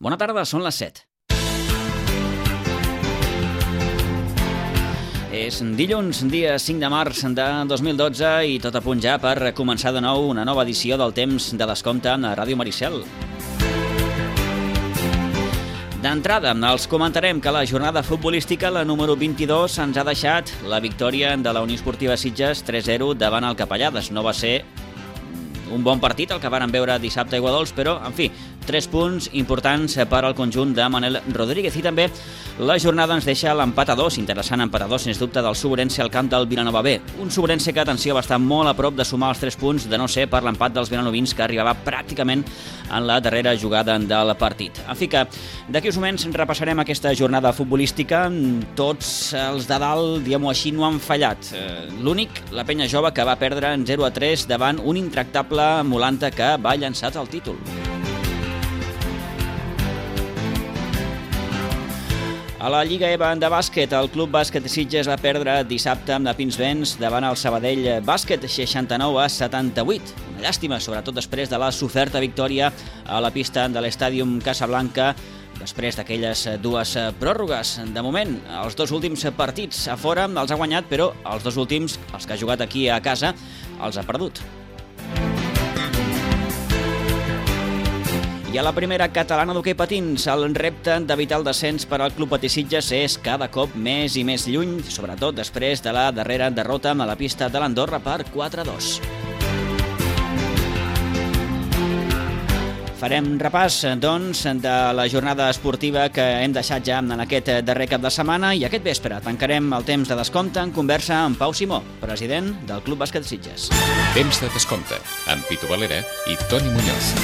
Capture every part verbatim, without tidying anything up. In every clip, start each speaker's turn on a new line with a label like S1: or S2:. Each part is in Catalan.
S1: Bona tarda, són les set. És dilluns, dia cinc de març de dos mil dotze i tot a punt ja per començar de nou una nova edició del Temps de Descompte a Ràdio Maricel. D'entrada, els comentarem que la jornada futbolística, la número vint-i-dos, ens ha deixat la victòria de la Unió Esportiva Sitges tres zero davant el Capellades. No va ser un bon partit el que varen veure dissabte a Aiguadols, però, en fi, tres punts importants per al conjunt de Manel Rodríguez. I també la jornada ens deixa l'empat a dos, interessant empat a dos, sens dubte, del Sobrense al camp del Vilanova B. Un Sobrense que, atenció, va estar molt a prop de sumar els tres punts, de no ser per l'empat dels vilanovins, que arribava pràcticament en la darrera jugada del partit. En fi que, d'aquí uns moments, repassarem aquesta jornada futbolística. Tots els de dalt, diguem-ho així, no han fallat. L'únic, la penya jove, que va perdre en zero a tres davant un intractable Molanta que va llançar el títol. A la Lliga E V A de bàsquet, el Club Bàsquet Sitges va perdre dissabte amb de Pinsbens davant el Sabadell Bàsquet, seixanta-nou a setanta-vuit. Una llàstima, sobretot després de la soferta victòria a la pista de l'Estàdium Casablanca, després d'aquelles dues pròrrogues. De moment, els dos últims partits a fora els ha guanyat, però els dos últims, els que ha jugat aquí a casa, els ha perdut. I a la primera catalana d'hoquei patins, el repte d'evitar el descens per al Club Patí Sitges és cada cop més i més lluny, sobretot després de la darrera derrota a la pista de l'Andorra per quatre a dos. Farem repàs, doncs, de la jornada esportiva que hem deixat ja en aquest darrer cap de setmana i aquest vespre tancarem el Temps de Descompte en conversa amb Pau Simó, president del Club Bàsquet Sitges.
S2: Temps de Descompte, amb Pitu Valera i Toni Muñoz.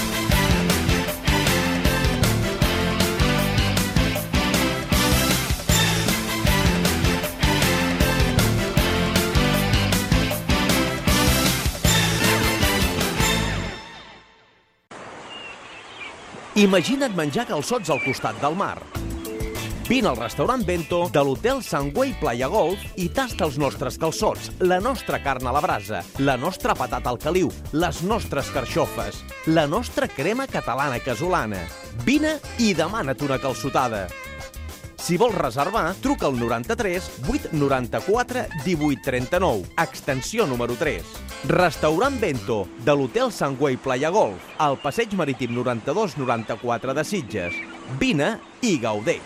S3: Imagina't menjar calçots al costat del mar. Vine al restaurant Bento de l'Hotel Sangüey Playa Golf i tasta els nostres calçots, la nostra carn a la brasa, la nostra patata al caliu, les nostres carxofes, la nostra crema catalana casolana. Vine i demana't una calçotada. Si vols reservar, truca al noranta-tres vuit noranta-quatre divuit trenta-nou, extensió número tres. Restaurant Bento, de l'Hotel Sangüey Playa Golf, al passeig marítim noranta-dos noranta-quatre de Sitges. Vine i gaudeix.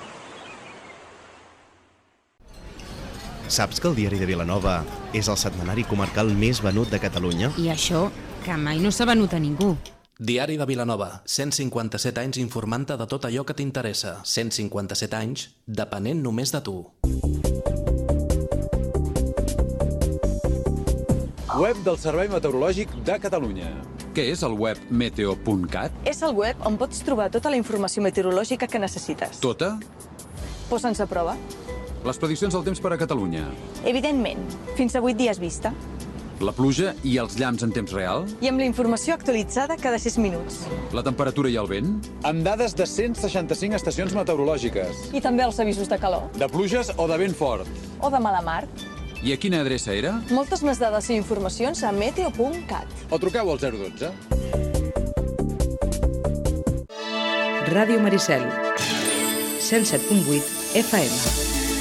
S4: Saps que el Diari de Vilanova és el setmanari comarcal més venut de Catalunya?
S5: I això, que mai no s'ha venut a ningú.
S6: Diari de Vilanova, cent cinquanta-set anys informant-te de tot allò que t'interessa. cent cinquanta-set anys, depenent només de tu.
S7: Web del Servei Meteorològic de Catalunya. Què és el web meteo punt cat?
S8: És el web on pots trobar tota la informació meteorològica que necessites.
S7: Tota?
S8: Però sense prova.
S7: Les prediccions del temps per a Catalunya.
S8: Evidentment, fins a vuit dies vista.
S7: La pluja i els llamps en temps real?
S8: I amb la informació actualitzada cada sis minuts.
S7: La temperatura i el vent? Amb dades de cent seixanta-cinc estacions meteorològiques.
S8: I també els avisos de calor.
S7: De pluges o de vent fort?
S8: O de mala mar.
S7: I a quina adreça era?
S8: Moltes més dades i informacions a meteo punt cat.
S7: O truqueu al zero dotze.
S9: Ràdio Maricel, cent set punt vuit F M.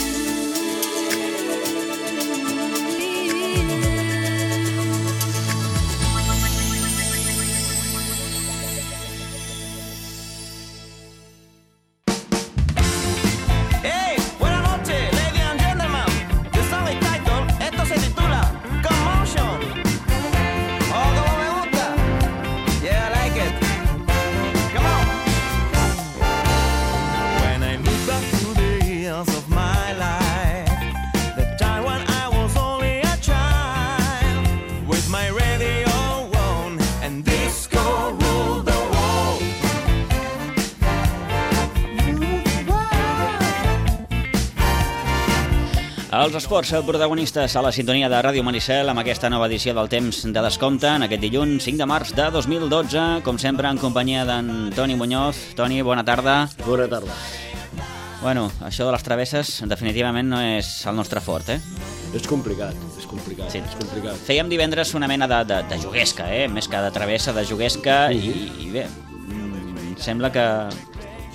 S1: Els esports protagonistes a la sintonia de Ràdio Maricel amb aquesta nova edició del Temps de Descompte en aquest dilluns cinc de març de dos mil dotze, com sempre en companyia d'en Toni Muñoz. Toni, bona tarda.
S10: Bona tarda.
S1: Bueno, això de les travesses definitivament no és el nostre fort, eh?
S10: És complicat, és complicat,
S1: sí.
S10: és complicat.
S1: Fèiem divendres una mena de, de, de juguesca, eh? Més que de travessa, de juguesca, uh-huh. i, i bé, sembla que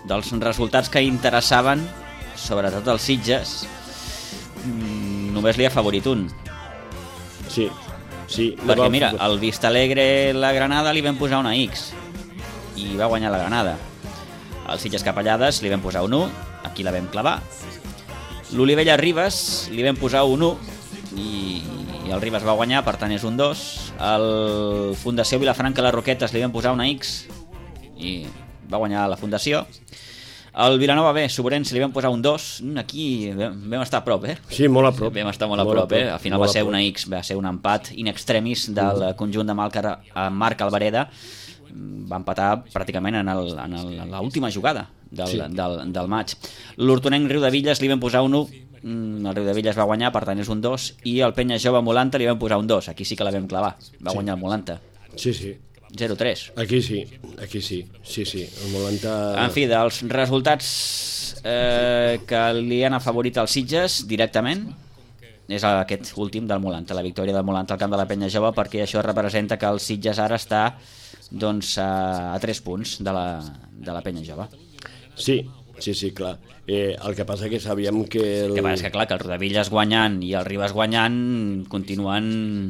S1: dels resultats que interessaven, sobretot els Sitges, només li ha favorit un.
S10: Sí, sí.
S1: Perquè mira, el Vistalegre la Granada li vam posar una X i va guanyar la Granada. El Sitges Capellades li vam posar un u, aquí la vam clavar. L'Olivella Ribes li vam posar un u i, i el Ribes va guanyar, per tant és un dos. El Fundació Vilafranca Les Roquetes li vam posar una X i va guanyar la Fundació. El Vilanova B, Sobrense, li vam posar un dos. Aquí vam, vam estar a prop, eh?
S10: Sí, molt a prop.
S1: Vam estar molt a
S10: molt
S1: prop, eh? Al final va ser una X, va ser un empat in extremis del mm. conjunt de Marc Albareda. Va empatar pràcticament en l'última jugada del, sí. del, del maig. L'Hortonenc Riudevilles li vam posar un u, el Riudevilles va guanyar, per tant és un dos, i el Penya Jove Molanta li vam posar un dos, aquí sí que la vam clavar, va sí. guanyar el Molanta.
S10: Sí, sí.
S1: zero tres.
S10: Aquí sí, aquí sí, sí, sí. El Molanta...
S1: En fi, dels resultats eh, que li han afavorit als Sitges directament, és aquest últim del Molanta, la victòria del Molanta al camp de la Penya Jove, perquè això representa que el Sitges ara està doncs, a, a tres punts de la, de la Penya Jove.
S10: Sí, sí, sí, clar. Eh, el que passa que sabíem que... El...
S1: El que passa és que, clar, que el Rodavillas guanyant i el Ribes guanyant continuen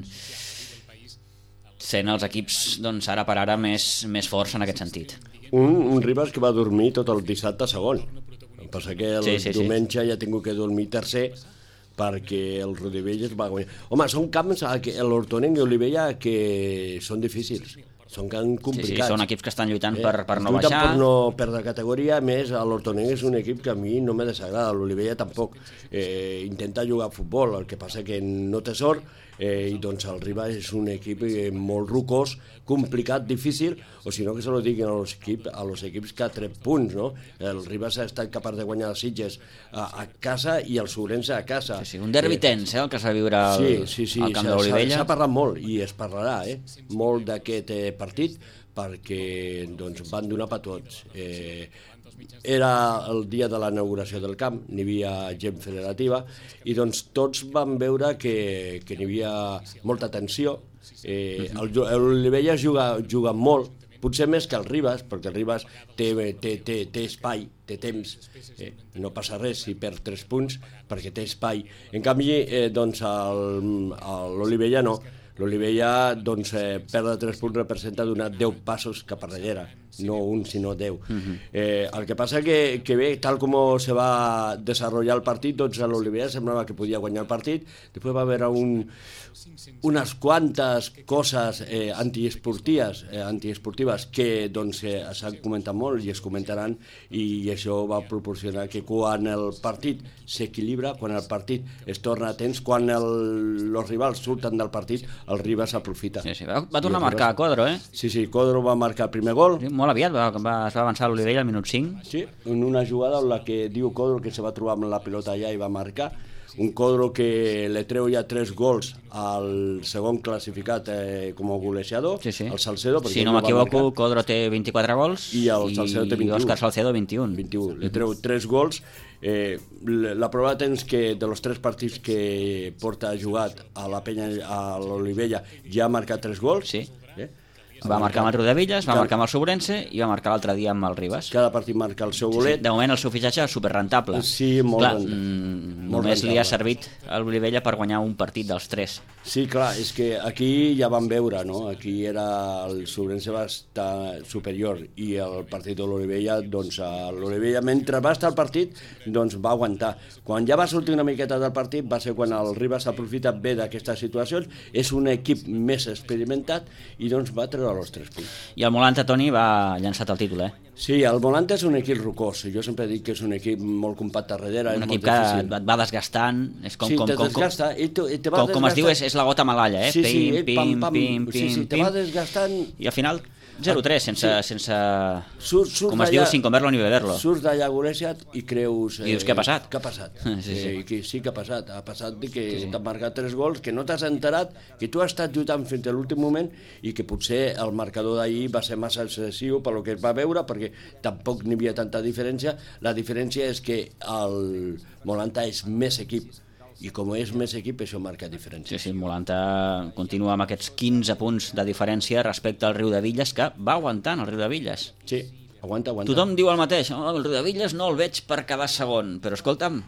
S1: sent els equips doncs, ara per ara més, més forts en aquest sentit.
S10: Un, un Ribes que va dormir tot el dissabte segon. El que passa que el sí, sí, diumenge sí. ja ha tingut que dormir tercer perquè el Rodivelles va guanyar. Home, són camps, l'Hortonenc i Olivella, que són difícils. Són complicats.
S1: Sí, sí, són equips que estan lluitant eh? per, per no baixar.
S10: Per no perdre categoria, a més, l'Hortonenc és un equip que a mi no me desagrada, l'Olivella tampoc. Eh, intenta jugar a futbol, el que passa que no té sort, eh, i doncs el Ribas és un equip eh, molt rucós, complicat, difícil, o si no que se lo diguin a los, equip, a los equips que ha tret punts, no? El Ribas ha estat capaç de guanyar els Sitges a, a casa i el Sobrense a casa.
S1: Sí, sí, un derbi eh, tens, eh, el que s'ha de viure al,
S10: sí, sí, sí,
S1: al camp de l'Olivella.
S10: S'ha parlat molt, i es parlarà, eh, molt d'aquest eh, partit, perquè doncs, van donar per tots. Eh, era el dia de la inauguració del camp, n'hi havia gent federativa, i doncs tots van veure que, que n'hi havia molta tensió. Eh, L'Olivella juga, juga molt, potser més que el Ribas, perquè el Ribas té, té, té, té espai, té temps, eh, no passa res si perd tres punts, perquè té espai. En canvi, eh, doncs, l'Olivella no. L'Olivella, doncs, eh, perdre tres punts representa donar deu passos cap a darrere, no un, sinó deu. Uh-huh. eh, el que passa que, que bé, tal com se va desenvolupar el partit, doncs a l'Olivella semblava que podia guanyar el partit, després va haver un, unes quantes coses eh, antiesportives, eh, antiesportives que doncs, eh, s'han comentat molt i es comentaran, i això va proporcionar que quan el partit s'equilibra, quan el partit es torna a temps, quan els rivals surten del partit, el Ribas s'aprofita.
S1: Sí, sí. Va, va tornar a marcar Codro, eh?
S10: Sí, sí, Codro va marcar el primer gol.
S1: Sí, molt aviat, va, va, es va avançar l'Olivella al minut cinc.
S10: Sí, en una jugada en la que diu Codro que se va trobar amb la pilota allà i va marcar. Un Codro que le treu ja tres gols al segon classificat eh, com a golejador, sí, sí. El Salcedo.
S1: Si no m'equivoco, Codro té vint-i-quatre gols
S10: i el Salcedo té vint-i-u.
S1: I Òscar Salcedo vint-i-un.
S10: vint-i-u. Le treu tres gols. Eh, la prova de temps que de los tres partits que porta jugat a la Penya, a l'Olivella, ja ha marcat tres gols.
S1: Sí. Eh? Va marcar amb el Rodavillas, va Cada... marcar amb el Sobrense i va marcar l'altre dia amb el Ribas.
S10: Cada partit marca el seu golet.
S1: Sí, sí. De moment el seu fitxatge és superrentable.
S10: Sí, molt
S1: clar,
S10: rentable.
S1: Mm, molt només rentable. Li ha servit a l'Olivella per guanyar un partit dels tres.
S10: Sí, clar, és que aquí ja vam veure, no? Aquí era el Sobrense va estar superior i el partit de l'Olivella, doncs l'Olivella mentre va estar al partit, doncs va aguantar. Quan ja va sortir una miqueta del partit va ser quan el Ribas s'aprofita bé d'aquestes situacions, és un equip més experimentat i doncs va treure els tres punts.
S1: I el Molanta, Toni, va llançat el títol, eh?
S10: Sí, el Molanta és un equip rocós. Jo sempre dic que és un equip molt compacte darrere.
S1: Un equip que et va desgastant. És com,
S10: sí,
S1: com,
S10: te
S1: com,
S10: desgasta.
S1: Com,
S10: te, te
S1: com, com es diu, és, és la gota malalla, eh?
S10: Sí, sí,
S1: pim, pim,
S10: pam, pam.
S1: pim,
S10: Sí, sí,
S1: pim,
S10: te va desgastant.
S1: I al final zero tres, sense, sí. sense
S10: surt, surt
S1: com es diu, sin comerlo ni beberlo.
S10: Surts d'allà golejat i creus...
S1: Eh, I dius, què ha passat?
S10: Què ha passat?
S1: Sí, sí.
S10: Eh, que sí que ha passat. Ha passat que sí. T'han marcat tres gols, que no t'has enterat, que tu has estat lluitant fins a l'últim moment i que potser el marcador d'ahir va ser massa excessiu per lo que es va veure, perquè tampoc n'hi havia tanta diferència. La diferència és que el Molanta és més equip, i com és més equip, això marca diferència.
S1: Sí, sí, el Molanta continua amb aquests quinze punts de diferència respecte al Riudevilles, que va aguantant el Riudevilles.
S10: Sí, aguanta, aguanta.
S1: Tothom diu el mateix, oh, el Riudebitlles no el veig per quedar segon, però escolta'm,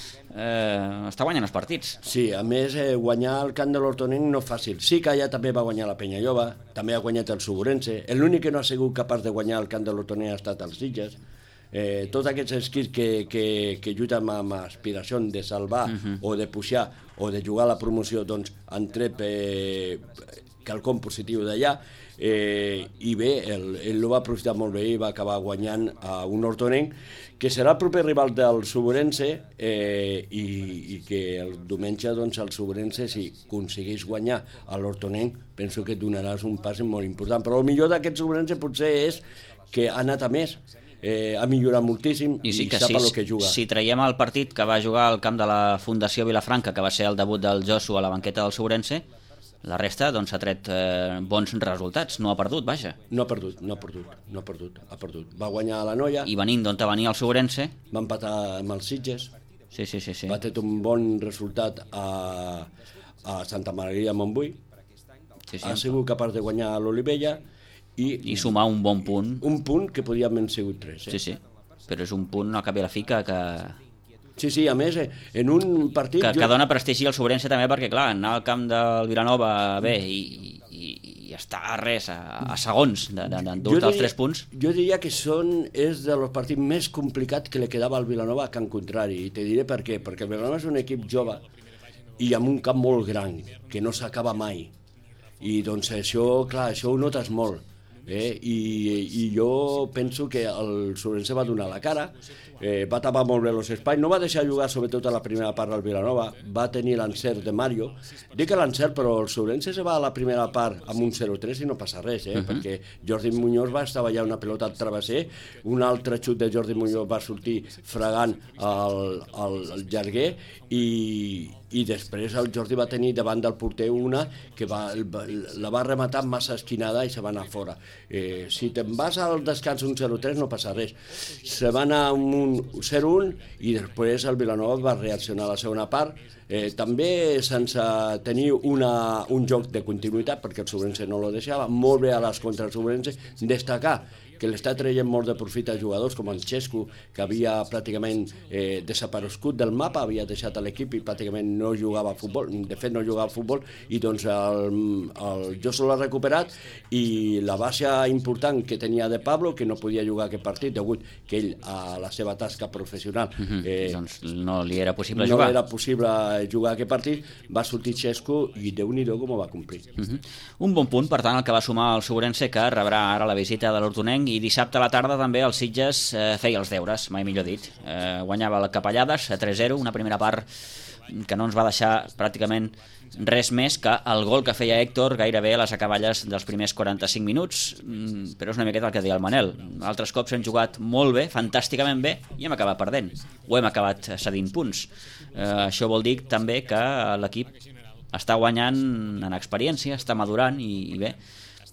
S1: eh, està guanyant els partits.
S10: Sí, a més, eh, guanyar el camp de l'Hortonenc no és fàcil. Sí que allà també va guanyar la Penyalloba, també ha guanyat el Suburense, l'únic que no ha sigut capaç de guanyar el camp de l'Hortonenc ha estat els Sitges. Eh, tots aquests equips que, que, que lluiten amb aspiració de salvar uh-huh. o de pujar o de jugar a la promoció, doncs han tret eh, quelcom positiu d'allà. Eh, i bé, el, el va aprofitar molt bé i va acabar guanyant a un Hortonenc que serà el proper rival del Suburense eh, i, i que el diumenge doncs, el Suburense, si aconsegueix guanyar a l'Hortonenc, penso que donaràs un pas molt important, però el millor d'aquest Suburense potser és que ha anat a més. Eh, ha millorat moltíssim i, sí i sap si, el que juga.
S1: Si traiem el partit que va jugar al camp de la Fundació Vilafranca, que va ser el debut del Josu a la banqueta del Suburense, la resta doncs, ha tret eh, bons resultats, no ha perdut, vaja.
S10: No ha perdut, no ha perdut, no ha perdut, ha perdut. Va guanyar a la Noia.
S1: I venint d'on venia el Suburense.
S10: Va empatar amb els Sitges.
S1: Sí, sí, sí, sí.
S10: Va tenir un bon resultat a, a Santa Maria de Montbui. Sí, sí. Ha sigut capaç de guanyar a l'Olivella. I,
S1: I sumar un bon punt.
S10: Un punt que podíem haver sigut tres. Eh?
S1: Sí, sí, però és un punt a cap i a la fi que... que...
S10: Sí, sí, a més, eh, en un partit...
S1: Que, jo... que dona prestigi al Suburense també, perquè, clar, anar al camp del Vilanova bé i, i, i estar a res, a, a segons d'endur-te els tres punts...
S10: Jo diria que són, és dels partits més complicats que li quedava al Vilanova a Can Contrari, i te diré per què, perquè el Vilanova és un equip jove i amb un camp molt gran, que no s'acaba mai. I doncs això, clar, això ho notes molt. Eh? I, i jo penso que el Suburense va donar la cara, eh, va tapar molt bé els espais, no va deixar jugar sobretot a la primera part del Vilanova, va tenir l'encert de Mario, dic l'encert però el Suburense se va a la primera part amb un zero tres i no passa res, eh? uh-huh. perquè Jordi Muñoz va estar ballant una pelota al travesser, un altre xut de Jordi Muñoz va sortir fregant el, el, el llarguer i, i després el Jordi va tenir davant del porter una que va, la va rematar massa esquinada i se va anar fora. Eh, si te'n vas al descans un zero tres no passa res. Se va anar amb un zero un i després el Vilanova va reaccionar a la segona part, eh, també sense tenir una, un joc de continuïtat, perquè el Suburense no lo deixava, molt bé a les contra el Suburense, destacar que l'està traient molt de profit a jugadors com el Xesco, que havia pràcticament eh, desaparegut del mapa, havia deixat l'equip i pràcticament no jugava a futbol, de fet no jugava a futbol, i doncs el, el Josu l'ha recuperat, i la baixa important que tenia de Pablo, que no podia jugar aquest partit, degut que ell a la seva tasca professional
S1: mm-hmm. eh, doncs no li era possible
S10: no
S1: jugar.
S10: No era possible jugar aquest partit, va sortir Xesco i Déu-n'hi-do com ho va complir.
S1: Mm-hmm. Un bon punt, per tant, el que va sumar el Suburense, que rebrà ara la visita de l'Hortonenc, i dissabte a la tarda també el Sitges eh, feia els deures, mai millor dit. Eh, guanyava el Capellades a tres zero, una primera part que no ens va deixar pràcticament res més que el gol que feia Héctor gairebé a les acaballes dels primers quaranta-cinc minuts, mm, però és una miqueta el que deia el Manel. Altres cops hem jugat molt bé, fantàsticament bé, i hem acabat perdent. O hem acabat cedint punts. Eh, això vol dir també que l'equip està guanyant en experiència, està madurant i, i bé,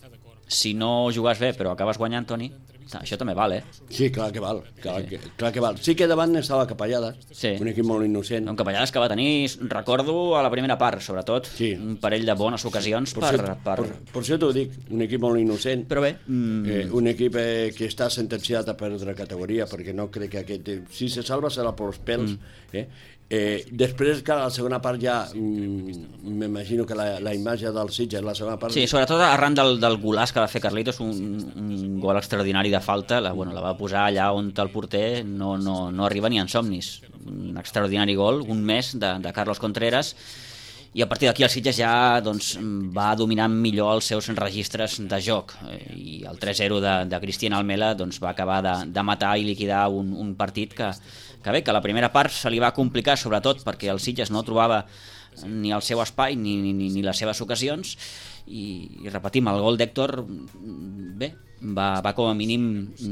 S1: si no jugues bé però acabes guanyant, Toni, això també val, eh?
S10: Sí, clar que val, clar, sí. Que, clar que val. Sí que davant estava Capellades, sí. Un equip molt innocent.
S1: Un Capellades que va tenir, recordo, a la primera part, sobretot, sí. Un parell de bones ocasions per... Per, per...
S10: per, per això t'ho dic, un equip molt innocent.
S1: Però bé... Mm...
S10: Eh, un equip eh, que està sentenciat a perdre categoria, perquè no crec que aquest... Si se salva serà pels pèls, mm. eh? Eh, després, que a la segona part ja mm, m'imagino que la, la imatge del Sitges, la segona part...
S1: Sí, sobretot arran del, del golaç que va fer Carlitos, un, un gol extraordinari de falta, la, bueno, la va posar allà on el porter no, no, no arriba ni en somnis. Un extraordinari gol, un mes de, de Carlos Contreras, i a partir d'aquí el Sitges ja doncs, va dominant millor els seus registres de joc, i el tres zero de, de Cristian Almela doncs, va acabar de, de matar i liquidar un, un partit que, que bé, que la primera part se li va complicar, sobretot perquè el Sitges no trobava ni el seu espai ni, ni, ni les seves ocasions, i, i repetim, el gol d'Héctor bé, va, va com a mínim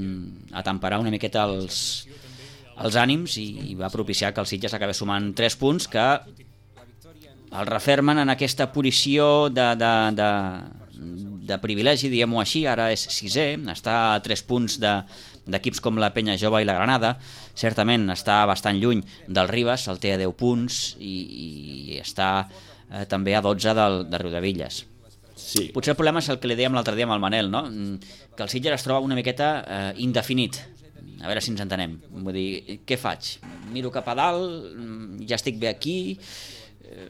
S1: a temperar una miqueta els, els ànims, i, i va propiciar que el Sitges acabés sumant tres punts que el refermen en aquesta posició de, de, de, de privilegi, diguem-ho així. Ara és sisè, està a tres punts de, d'equips com la Penya Jove i la Granada, certament està bastant lluny del Ribas, el té a deu punts, i, i està eh, també a dotze del, de Riudebitlles.
S10: Sí.
S1: Potser el problema és el que li dèiem l'altre dia amb el Manel, no? Que el Sitges es troba una miqueta eh, indefinit. A veure si ens entenem. Vull dir, què faig? Miro cap a dalt, ja estic bé aquí... Eh,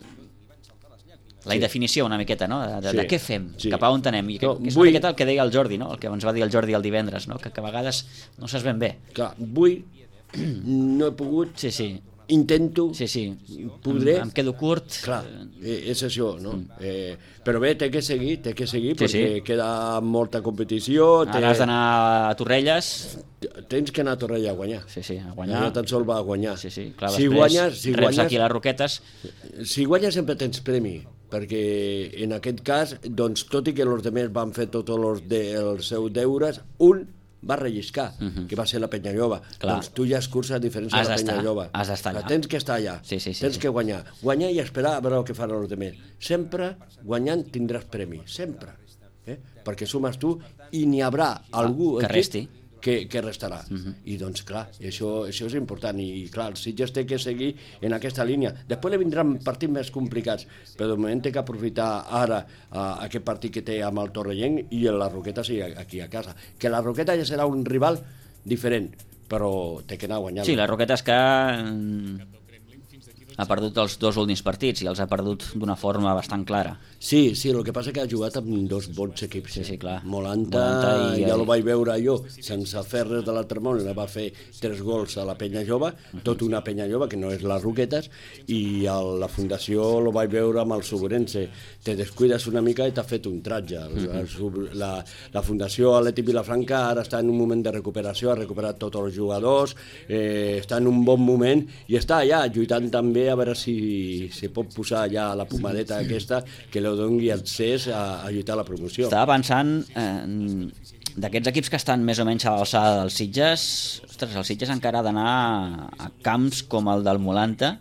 S1: la indefinició una miqueta, no? De, de, sí. de què fem? Sí. Cap a on anem? I que, no, que és una vull... miqueta el que deia el Jordi, no? El que ens va dir el Jordi el divendres, no? Que, que a vegades no saps ben bé.
S10: Clar, vull... no he pogut...
S1: Sí, sí.
S10: Intento,
S1: sí, sí.
S10: podré...
S1: Em, em quedo curt.
S10: Clar, eh, és això, no? Mm. Eh, però bé, té que seguir, té que seguir, sí, perquè sí. queda molta competició...
S1: Ara té... has d'anar a Torrelles...
S10: Tens que anar a Torrella a guanyar.
S1: Sí, sí, a guanyar.
S10: No tan sol va a guanyar.
S1: Sí, sí, clar,
S10: si
S1: després
S10: guanyes, si
S1: reps
S10: guanyes,
S1: aquí les Roquetes...
S10: Si guanyes sempre tens premi, perquè en aquest cas, doncs, tot i que els altres van fer tots els, de, els seus deures, un va relliscar, uh -huh. que va ser la Penyalloba. Doncs tu ja escurces a diferència de la Penyalloba.
S1: Has d'estar allà.
S10: Tens que estar allà.
S1: Sí, sí, sí,
S10: tens
S1: sí.
S10: que guanyar. Guanyar i esperar a veure el que fan els altres. Sempre guanyant tindràs premi, sempre. Eh? Perquè sumes tu i n'hi haurà algú...
S1: Que resti.
S10: Que, que restarà. Uh -huh. I doncs, clar, això, això és important. I, clar, el Sitges té que seguir en aquesta línia. Després li vindran partits més complicats, però de moment té que aprofitar ara uh, aquest partit que té amb el Torrellenc i la Roqueta sigui aquí a casa. Que la Roqueta ja serà un rival diferent, però té que anar guanyant.
S1: Sí, la Roqueta és que... ha perdut els dos últims partits i els ha perdut d'una forma bastant clara.
S10: Sí, sí, el que passa que ha jugat amb dos bons equips.
S1: Sí, sí, clar.
S10: Molanta, Molanta i, ja ho vaig veure jo, sense fer res de l'altre món, la va fer tres gols a la Penya Jove, tot una Penya Jove, que no és les Roquetes, i a la Fundació lo vaig veure amb el Sobrense. Te descuides una mica i t'ha fet un tratge. Mm-hmm. La, la Fundació Atlètic Vilafranca ara està en un moment de recuperació, ha recuperat tots els jugadors, eh, està en un bon moment i està allà lluitant també a veure si se pot posar ja la pomadeta aquesta que li doni accés a, a lluitar la promoció.
S1: Estava pensant eh, d'aquests equips que estan més o menys a l'alçada dels Sitges. Ostres, el Sitges encara ha d'anar a camps com el del Molanta.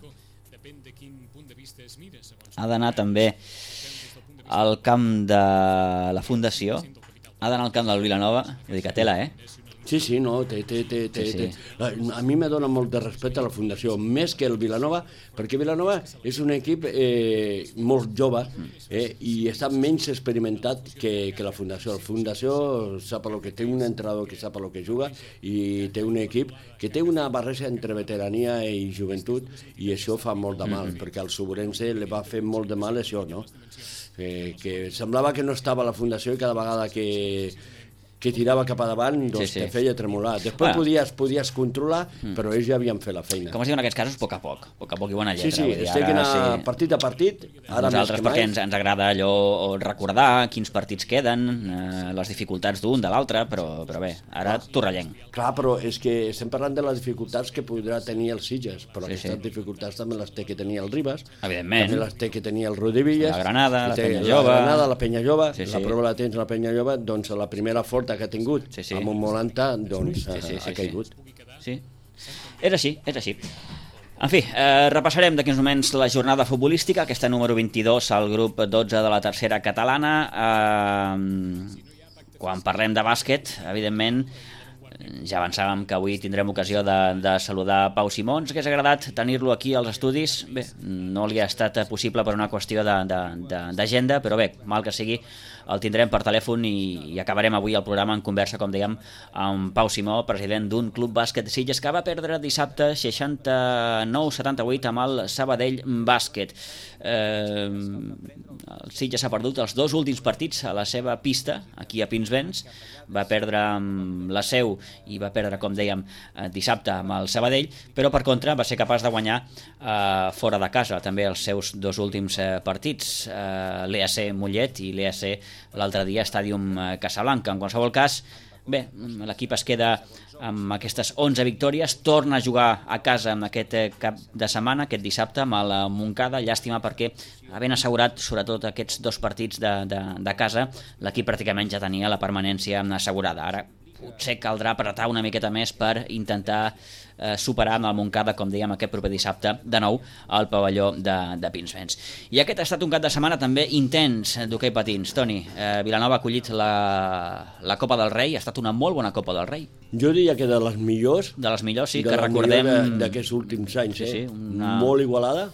S1: Ha d'anar també al camp de la Fundació. Ha d'anar al camp del Vilanova. Jo dic a tela, eh?
S10: Sí, sí, no, té, té, té, té,
S1: sí, sí.
S10: té. A mi me dona molt de respecte a la Fundació, més que el Vilanova, perquè Vilanova és un equip eh, molt jove eh, i està menys experimentat que, que la Fundació. La Fundació sap el que té un entrenador que sap el que juga i té un equip que té una barreja entre veterania i joventut i això fa molt de mal, mm-hmm. perquè al Sobrense li va fer molt de mal això, no? Eh, que semblava que no estava a la Fundació i cada vegada que... que tirava cap a davant, doncs sí, sí. te feia tremolar. Després bueno. podies, podies controlar, mm. però ells ja havien fet la feina.
S1: Com es diu en aquests casos, a poc a poc. A poc a poc i bona lletra.
S10: Sí, sí, estic anar sí. partit a partit. Ara
S1: nosaltres perquè ens, ens agrada allò recordar quins partits queden, eh, les dificultats d'un, de l'altre, però, però bé, ara ah. Torrellenc.
S10: Clar, però és que estem parlant de les dificultats que podrà tenir el Sitges, però sí, aquestes sí. dificultats també les té que tenir el Ribas,
S1: evidentment.
S10: També les té que tenir el Rodríguez,
S1: la Granada, la Penya
S10: Jove, la Granada, la Penya Jove, sí, sí. la prova la tens la Penya Jove, doncs la primera forta que ha tingut sí, sí. amb un Molanta, doncs sí, sí, sí, ha caigut.
S1: Sí. És així, és així. En fi, eh, repassarem d'aquí uns moments la jornada futbolística, aquesta número vint-i-dos al grup dotze de la tercera catalana. Eh, quan parlem de bàsquet, evidentment, ja avançàvem que avui tindrem ocasió de, de saludar Pau Simons, que hagués agradat tenir-lo aquí als estudis. Bé, no li ha estat possible per una qüestió d'agenda, però bé, mal que sigui, el tindrem per telèfon i, i acabarem avui el programa en conversa, com dèiem, amb Pau Simó, president d'un club bàsquet de Sitges que va perdre dissabte seixanta-nou a setanta-vuit amb el Sabadell Bàsquet. Eh, el Sitges ha perdut els dos últims partits a la seva pista, aquí a Pinsbens, va perdre amb la Seu i va perdre, com dèiem, dissabte amb el Sabadell, però per contra va ser capaç de guanyar eh, fora de casa també els seus dos últims eh, partits, eh, l'E A C Mollet i l'E A C l'altre dia Stadium Casablanca. En qualsevol cas, bé, l'equip es queda amb aquestes onze victòries, torna a jugar a casa amb aquest cap de setmana, aquest dissabte, amb el Montcada. Llàstima perquè, havent assegurat sobretot aquests dos partits de, de, de casa, l'equip pràcticament ja tenia la permanència assegurada. Ara potser caldrà apretar una miqueta més per intentar eh, superar amb el Montcada, com dèiem, aquest proper dissabte, de nou al pavelló de, de Pinsbens. I aquest ha estat un cap de setmana també intens d'hoquei patins. Toni, eh, Vilanova ha acollit la, la Copa del Rei, ha estat una molt bona Copa del Rei.
S10: Jo diria que de les millors,
S1: de les millors, sí, que recordem
S10: d'aquests últims anys,
S1: sí, sí,
S10: eh?
S1: una...
S10: molt igualada.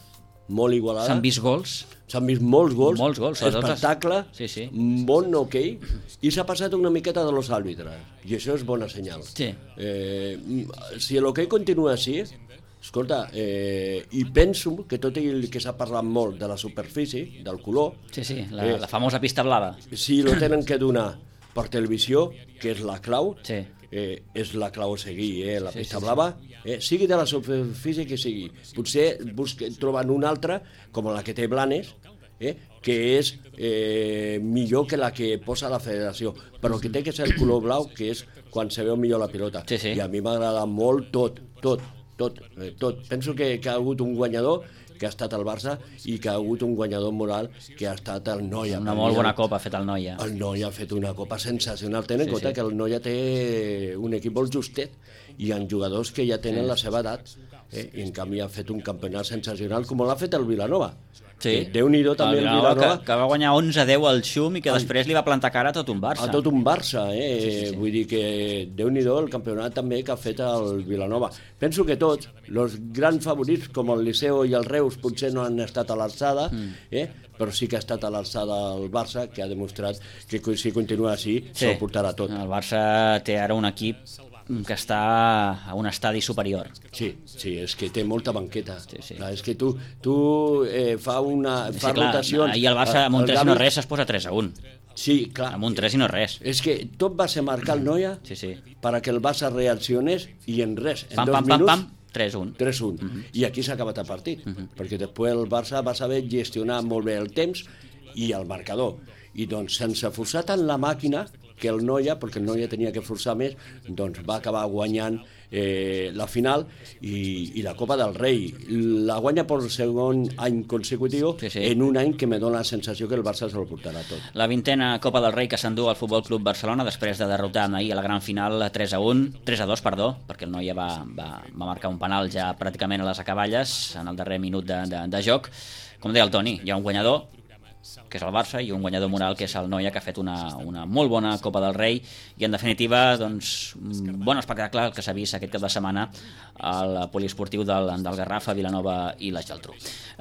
S10: molt igualada.
S1: S'han vist gols?
S10: S'han vist molts gols,
S1: molts gols
S10: espectacle,
S1: sí, sí.
S10: bon hoquei, i s'ha passat una miqueta de los àrbitres, i això és bona senyal.
S1: Sí.
S10: Eh, si l'hoquei continua així, escolta, eh, i penso que tot i que s'ha parlat molt de la superfície, del color...
S1: Sí, sí, la,
S10: eh,
S1: la famosa pista blava.
S10: Si lo tenen que donar per televisió, que és la clau,
S1: sí.
S10: eh, és la clau a seguir, eh, la
S1: sí,
S10: pista
S1: sí,
S10: blava, eh, sigui de la superfície que sigui. Potser busquen, troben una altra, com la que té Blanes, eh, que és eh, millor que la que posa la federació, però que té que ser el color blau, que és quan se veu millor la pilota.
S1: Sí, sí.
S10: I a mi m'agrada molt tot, tot, tot, eh, tot. Penso que, que ha hagut un guanyador que ha estat el Barça i que ha hagut un guanyador moral que ha estat el Noia.
S1: Una molt bona copa ha fet el Noia.
S10: El Noia ha fet una copa sensacional. Tenen en sí, compte sí. que el Noia té un equip molt justet i en jugadors que ja tenen sí. la seva edat, eh? i en canvi ha fet un campionat sensacional com l'ha fet el Vilanova.
S1: Sí.
S10: Déu-n'hi-do també el Vilanova, Vilanova
S1: que, que va guanyar onze a deu al Xum i que després li va plantar cara a tot un Barça.
S10: A tot un Barça, eh?
S1: Sí, sí, sí.
S10: Vull dir que Déu-n'hi-do el campionat també que ha fet el Vilanova. Penso que tots, els grans favorits com el Liceo i el Reus potser no han estat a l'alçada, mm. eh? però sí que ha estat a l'alçada el Barça, que ha demostrat que si continua així sí. se'l portarà tot.
S1: El Barça té ara un equip que està a un estadi superior.
S10: Sí, sí, és que té molta banqueta.
S1: Sí, sí.
S10: Clar, és que tu, tu eh, fa una fa
S1: sí, clar,
S10: rotacions...
S1: I el Barça amb un tres i no res es posa tres a un.
S10: Sí, clar.
S1: Amb un tres i no res.
S10: És que tot va ser marcar el Noia
S1: sí, sí.
S10: per a que el Barça reaccionés i en res, en
S1: pam,
S10: dos
S1: pam,
S10: minuts...
S1: Pam, pam, tres a un.
S10: tres a un. Uh-huh. I aquí s'ha acabat el partit, uh-huh. perquè després el Barça va saber gestionar molt bé el temps i el marcador. I doncs, sense forçar tant la màquina, que el Noia, perquè el Noia tenia que forçar més, doncs va acabar guanyant eh, la final i, i la Copa del Rei. La guanya per segon any consecutiu
S1: sí, sí.
S10: en un any que me dona la sensació que el Barça se lo portarà tot.
S1: La vintena Copa del Rei que s'endú al Futbol Club Barcelona després de derrotar ahir a la gran final tres a un, tres a dos, perdó, perquè el Noia va, va, va marcar un penal ja pràcticament a les acaballes en el darrer minut de, de, de joc. Com deia el Toni, hi ha un guanyador, que és el Barça, i un guanyador moral, que és el Noia, que ha fet una, una molt bona Copa del Rei, i en definitiva, doncs, un bon espectacle que s'ha vist aquest cap de setmana al poliesportiu del, del Garraf, a Vilanova i la Geltrú.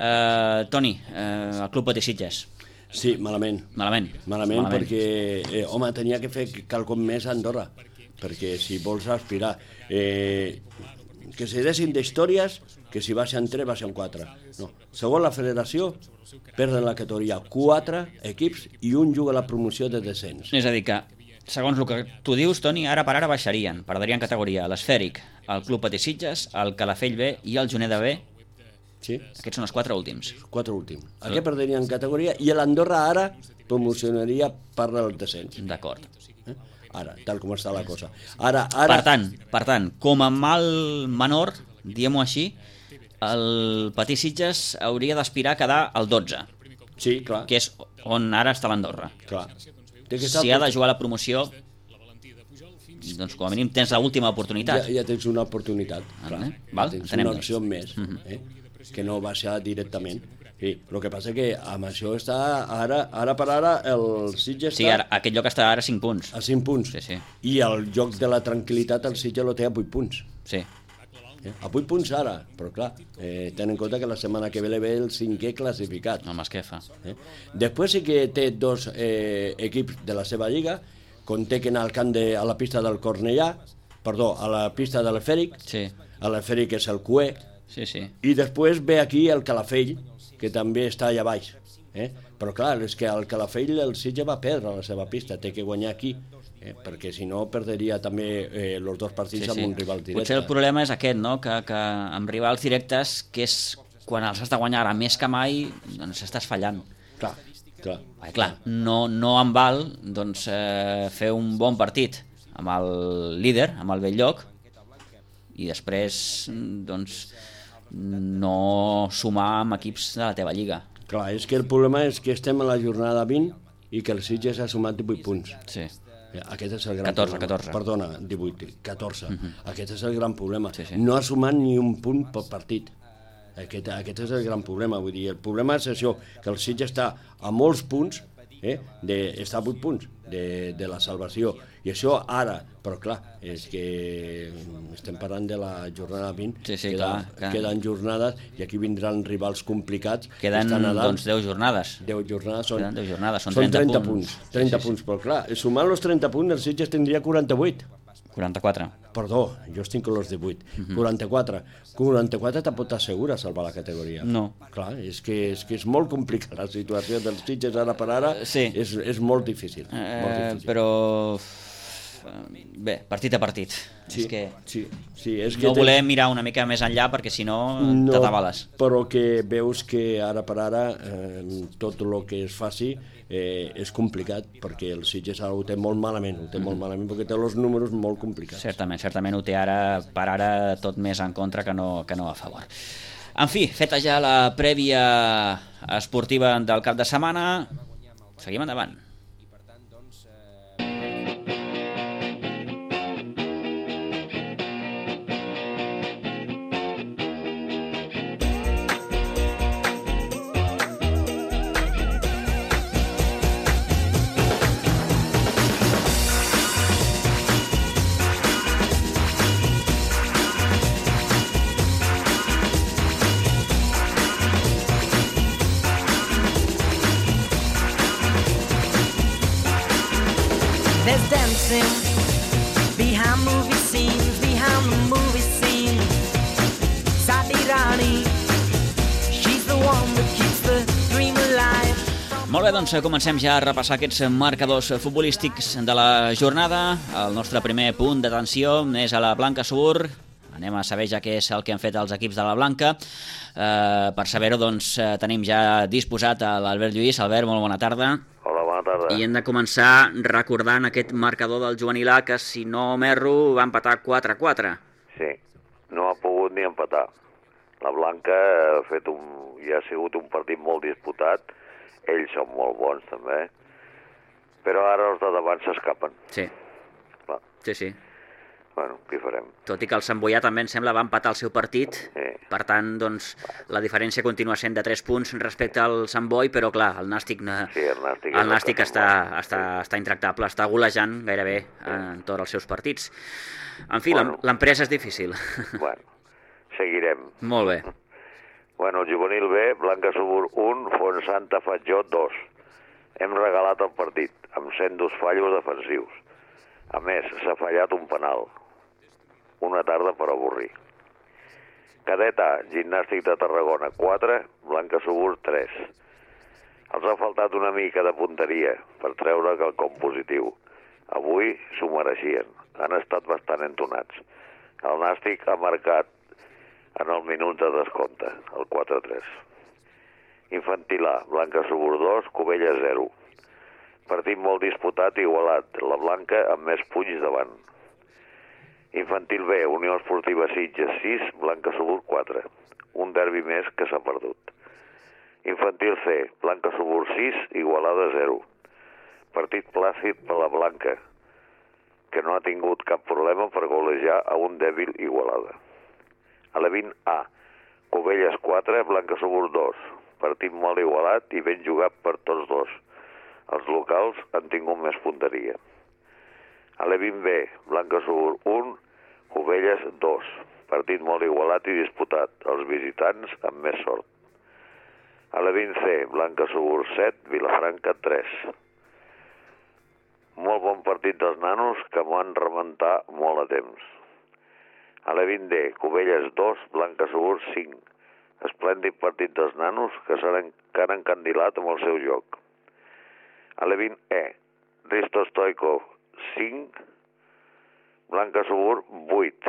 S1: Uh, Toni, uh, el Club Patí Sitges.
S10: Sí, malament.
S1: Malament.
S10: Malament, malament. perquè, eh, home, tenia que fer quelcom més a Andorra, perquè si vols aspirar... Eh, que se dessin d'històries que si baixen tres, baixen quatre. No. Segons la federació, perden la categoria quatre equips i un juga a la promoció de descens.
S1: És a dir que, segons el que tu dius, Toni, ara per ara baixarien, perdrien categoria l'Esfèric, el Club Patí Sitges, el Calafell B i el Juneda B.
S10: Sí.
S1: Aquests són els quatre últims.
S10: Quatre últims. Aquests perdrien categoria i l'Andorra ara promocionaria per al descens.
S1: D'acord.
S10: Eh? Ara, tal com està la cosa. Ara, ara...
S1: Per tant, per tant, com a mal menor, diguem-ho així, el Patí Sitges hauria d'aspirar a quedar al dotze.
S10: Sí, clar.
S1: Que és on ara està l'Andorra.
S10: Clar.
S1: Si ha de jugar la promoció, doncs com a mínim tens l'última oportunitat.
S10: Ja, ja tens una oportunitat, clar.
S1: Eh? Val?
S10: Ja tens
S1: Entenem
S10: una opció més, uh -huh. eh? que no baixar directament. Sí, el que passa que amb això està, ara, ara per ara, el Sitges
S1: sí,
S10: està...
S1: Sí, aquest lloc està ara a cinc punts.
S10: A cinc punts.
S1: Sí, sí.
S10: I el joc de la tranquil·litat el Sitges lo té a vuit punts.
S1: Sí.
S10: Eh? A vuit punts ara, però clar, eh, ten en compte que la setmana que ve ve el cinquè classificat.
S1: Home, què fa?
S10: Eh? Després sí que té dos eh, equips de la seva lliga, com té que anar al camp de, a la pista del Cornellà, perdó, a la pista de l'Efèric,
S1: sí.
S10: a l'Efèric és el Cué,
S1: sí, sí.
S10: i després ve aquí el Calafell, que també està allà baix. Eh? Però clar, és que el Calafell el Sitges va perdre la seva pista, té que guanyar aquí, eh? perquè si no perderia també eh, els dos partits sí, sí. amb un rival directe.
S1: Potser el problema és aquest, no? que, que amb rivals directes, que és quan els has de guanyar ara més que mai, doncs estàs fallant.
S10: Clar, clar.
S1: Perquè, clar, no, no em val doncs, eh, fer un bon partit amb el líder, amb el Bell-lloc, i després doncs, no sumar amb equips de la teva lliga.
S10: Clar, és que el problema és que estem a la jornada vint i que el Sitges ha sumat divuit punts.
S1: Sí.
S10: Aquest és el gran
S1: catorze,
S10: problema.
S1: catorze.
S10: Perdona, divuit, catorze. Uh -huh. Aquest és el gran problema.
S1: Sí, sí.
S10: No ha sumat ni un punt per partit. Aquest, aquest és el gran problema. Vull dir, el problema és això, que el Sitges està a molts punts eh? de, està a vuit punts de, de la salvació. I això ara, però clar, és que estem parlant de la jornada vint,
S1: sí, sí,
S10: queda,
S1: clar, clar.
S10: queden jornades i aquí vindran rivals complicats.
S1: Queden doncs deu jornades.
S10: deu jornades, són,
S1: queden deu jornades, són,
S10: són
S1: trenta,
S10: trenta
S1: punts.
S10: punts. trenta sí, sí, punts, però clar, sumant els trenta punts, el Sitges tindria quaranta-vuit.
S1: quaranta-quatre.
S10: Perdó, jo estic con los de vuit. Uh-huh. quaranta-quatre. quaranta-quatre te pot assegurar salvar la categoria.
S1: No.
S10: Clar, és que és, que és molt complicada la situació dels Sitges ara per ara.
S1: Sí.
S10: És, és molt difícil.
S1: Eh,
S10: molt difícil.
S1: Però... Bé, partit a partit.
S10: Sí,
S1: és que
S10: sí, sí, és
S1: no
S10: que
S1: volem
S10: ten...
S1: mirar una mica més enllà perquè si no,
S10: no
S1: t'atabales.
S10: Però que veus que ara per ara eh, tot el que es faci eh, és complicat perquè el Sitges ara ho té molt malament, ho té mm. molt malament perquè té els números molt complicats.
S1: Certament, certament ho té ara, per ara tot més en contra que no, que no a favor. En fi, feta ja la prèvia esportiva del cap de setmana, seguim endavant.
S11: There's dancing behind movie scenes, behind the movie scene. Sadi Rani, she's the one that keeps the dream alive.
S1: Molt bé, doncs comencem ja a repassar aquests marcadors futbolístics de la jornada. El nostre primer punt d'atenció és a la Blanca Subur. Anem a saber ja què és el que han fet els equips de la Blanca. Eh, per saber-ho, doncs, tenim ja disposat a l'Albert Lluís. Albert, molt bona tarda.
S12: Hola, bona tarda.
S1: I hem de començar recordant aquest marcador del juvenil A que, si no m'erro, va empatar quatre a quatre.
S12: Sí, no ha pogut ni empatar. La Blanca ha fet un, ja ha sigut un partit molt disputat. Ells són molt bons, també. Però ara els de davant s'escapen.
S1: Sí.
S12: Clar.
S1: Sí, sí.
S12: Bueno, què farem?
S1: Tot i que el Sant Boià també, em sembla, va empatar el seu partit.
S12: Sí.
S1: Per tant, doncs, la diferència continua sent de tres punts respecte al Sant Boi, però, clar, el Nàstic,
S12: sí, el Nàstic,
S1: el Nàstic està, està, està intractable, està golejant gairebé en tots els seus partits. En fi, bueno, l'empresa és difícil.
S12: Bueno, seguirem.
S1: Molt bé.
S12: Bueno, el juvenil B, Blanca Subur un, Fontsanta Fatjó dos. Hem regalat el partit, amb cent dos fallos defensius. A més, s'ha fallat un penal. Una tarda per avorrir. Cadet A, Gimnàstic de Tarragona quatre, Blanca Subur tres. Els ha faltat una mica de punteria per treure quelcom positiu. Avui s'ho mereixien. Han estat bastant entonats. El Nàstic ha marcat en el minut de descompte, el quatre a tres. Infantil A, Blanca Subur dos, Cubella zero. Partit molt disputat i igualat. La Blanca amb més punys davant. Infantil B, Unió Esportiva Sitges sis, Blanca Subur quatre. Un derbi més que s'ha perdut. Infantil C, Blanca Subur sis, Igualada zero. Partit plàcid per la Blanca, que no ha tingut cap problema per golejar a un dèbil Igualada. Alevin A, Cubelles quatre, Blanca Subur dos. Partit molt igualat i ben jugat per tots dos. Els locals han tingut més punteria. Alevin B, Blanca Subur un, Cubelles dos. Partit molt igualat i disputat. Els visitants amb més sort. Alevin C, Blanca Subur set, Vilafranca tres. Molt bon partit dels nanos que m'ho han rebentar molt a temps. Alevin D, Cubelles dos, Blanca Subur cinc. Esplèndid partit dels nanos que s'han encara encandilat amb el seu joc. Alevin E, Risto Stoikov cinc, Blanca Subur vuit.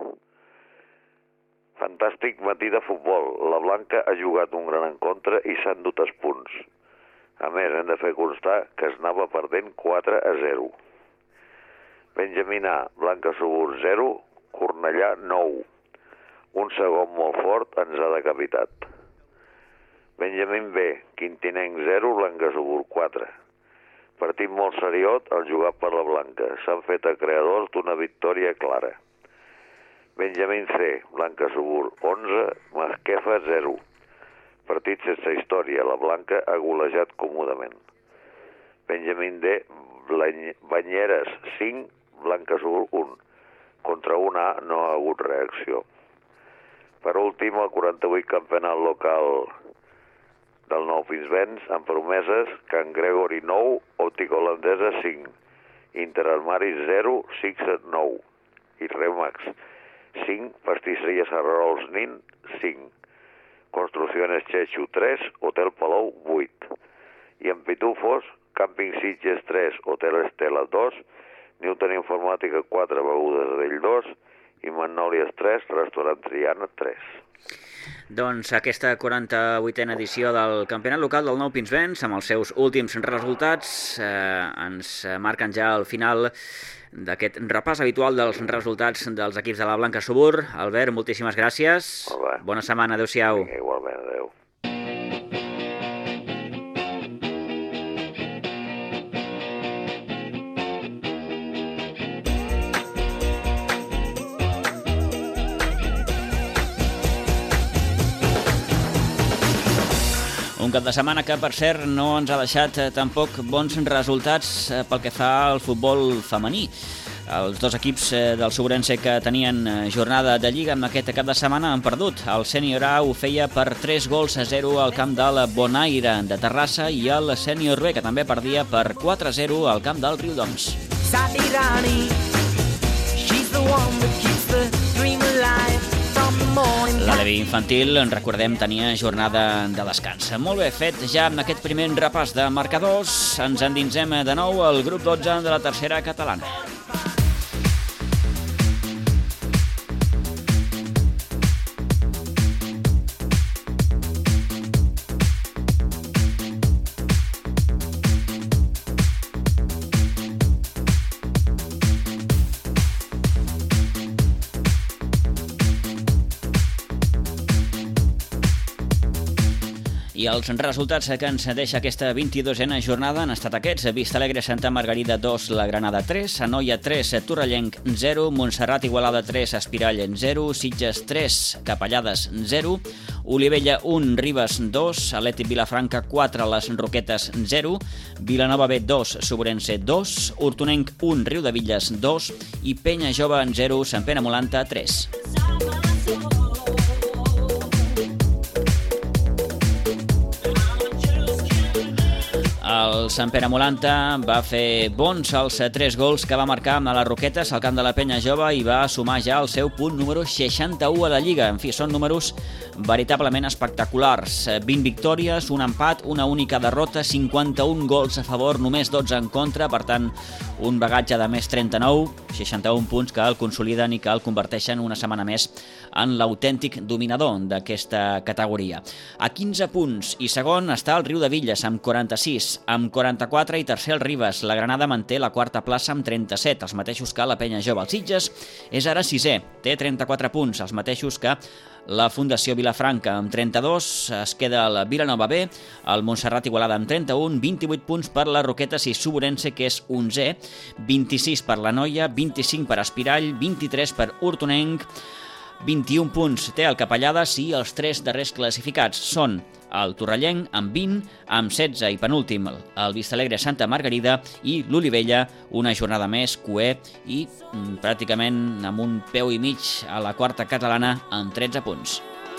S12: Fantàstic matí de futbol. La Blanca ha jugat un gran encontre i s'han dut els punts. A més, hem de fer constar que es anava perdent quatre a zero. Benjamín A, Blanca Subur zero, Cornellà nou. Un segon molt fort ens ha decapitat. Benjamín B, Quintinenc zero, Blanca Subur quatre. Partit molt seriós al jugar per la Blanca. S'han fet acreedors d'una victòria clara. Benjamín C, Blanca Subur onze, Masquefa zero. Partit sense història. La Blanca ha golejat còmodament. Benjamín D, Banyeres cinc, Blanca Subur un. Contra un A no ha hagut reacció. Per últim, el quaranta-vuit campionat local del Nou Pinsbens, amb promeses, Can Gregory nou, Òptica Holandesa cinc, Interarmaris zero, Sixet nou i Remax cinc, Pastisseria Sarrols Nin cinc, Construcciones Chechu tres, Hotel Palou vuit. I en Pitufos, Càmping Sitges tres, Hotel Estela dos, Newton Informàtica quatre, Begudes d'Ell dos i Magnòlies tres, Restaurant Triana tres.
S1: Doncs aquesta quaranta-vuitena edició del Campionat Local del Nou Pinsbens, amb els seus últims resultats, eh, ens marquen ja el final d'aquest repàs habitual dels resultats dels equips de la Blanca Subur. Albert, moltíssimes gràcies. Bona setmana, adéu-siau.
S12: Igualment, adéu.
S1: Un cap de setmana que, per cert, no ens ha deixat eh, tampoc bons resultats eh, pel que fa al futbol femení. Els dos equips eh, del Suburense que tenien eh, jornada de Lliga en aquest cap de setmana han perdut. El Sènior A ho feia per tres gols a zero al camp del Bonaire de Terrassa i el Sènior B, que també perdia per quatre a zero al camp del Riudoms. Sabirani, she's the one that keeps the dream alive. La Levi infantil, en recordem, tenia jornada de descans. Molt bé, fet ja amb aquest primer repàs de marcadors, ens endinsem de nou al grup dotze de la tercera catalana. I els resultats que ens deixa aquesta vint-i-dosena jornada han estat aquests. Vistalegre, Santa Margarida dos, La Granada tres, Anoia tres, Torrellenc zero, Montserrat Igualada tres, Espirall zero, Sitges tres, Capellades zero, Olivella un, Ribes dos, Atlètic Vilafranca quatre, Les Roquetes zero, Vilanova B dos, Suburense dos, Hortonenc un, Riudevilles dos i Penya Jove zero, Sant Pere Molanta tres. El Sant Pere Molanta va fer bons els tres gols que va marcar amb les Roquetes al camp de la Penya Jove i va sumar ja el seu punt número seixanta-u a la Lliga. En fi, són números veritablement espectaculars. vint victòries, un empat, una única derrota, cinquanta-un gols a favor, només dotze en contra, per tant, un bagatge de més trenta-nou, seixanta-un punts que el consoliden i que el converteixen una setmana més en l'autèntic dominador d'aquesta categoria. A quinze punts i segon està el Riudevilles amb quaranta-sis, amb quaranta-quatre i tercer el Ribes. La Granada manté la quarta plaça amb trenta-set, els mateixos que la Penya Jove. El Sitges és ara sisè, té trenta-quatre punts, els mateixos que la Fundació Vilafranca amb trenta-dos, es queda el Vilanova B, el Montserrat Igualada amb trenta-un, vint-i-vuit punts per la Roquetes i Suburense, que és onzè, vint-i-sis per la Noia, vint-i-cinc per Espirall, vint-i-tres per Hortonenc, vint-i-un punts té el Capellades i els tres darrers classificats són el Torrellenc amb vint, amb setze i penúltim el Vistalegre Santa Margarida i l'Olivella, una jornada més, cué i mm, pràcticament amb un peu i mig a la quarta catalana amb tretze punts.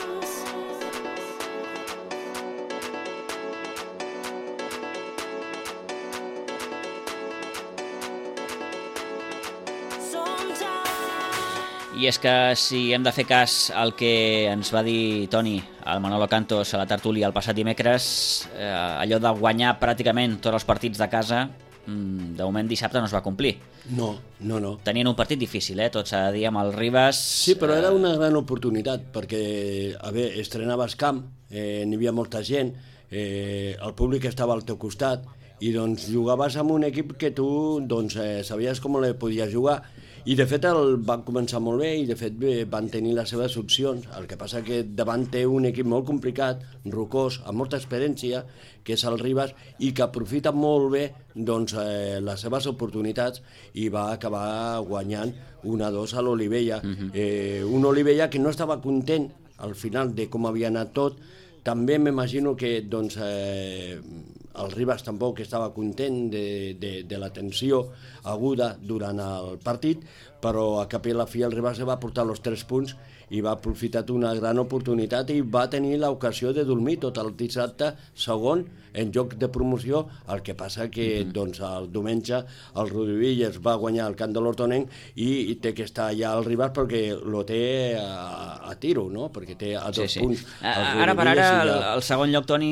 S1: I és que si hem de fer cas al que ens va dir Toni, el Manolo Cantos, a la tertúlia el passat dimecres, eh, allò de guanyar pràcticament tots els partits de casa, de moment dissabte no es va complir.
S10: No, no, no.
S1: Tenien un partit difícil, eh? Tots a dir amb el Ribes...
S10: Sí, però era una gran oportunitat, perquè, a veure, estrenaves camp, eh, n'hi havia molta gent, eh, el públic estava al teu costat, i doncs jugaves amb un equip que tu doncs, eh, sabies com le podies jugar, i de fet el van començar molt bé i de fet bé, van tenir les seves opcions. El que passa que davant té un equip molt complicat, rocós, amb molta experiència, que és el Ribes, i que aprofita molt bé doncs, eh, les seves oportunitats i va acabar guanyant un a dos a l'Olivella. Uh-huh. eh, un Olivella que no estava content al final de com havia anat tot. També m'imagino que doncs, eh, el Ribas tampoc estava content de, de, de la tensió aguda durant el partit, però a cap i a la fi el Ribas va portar els tres punts i va aprofitar una gran oportunitat i va tenir l'ocasió de dormir tot el dissabte segon en joc de promoció, el que passa que mm-hmm. doncs, el diumenge el Rodillas va guanyar el camp de l'Hortonenc i, i té que estar allà al Ribas perquè lo té a, a tiro, no? Perquè té a dos sí, sí. punts.
S1: Ara per ara el, el segon lloc, Toni,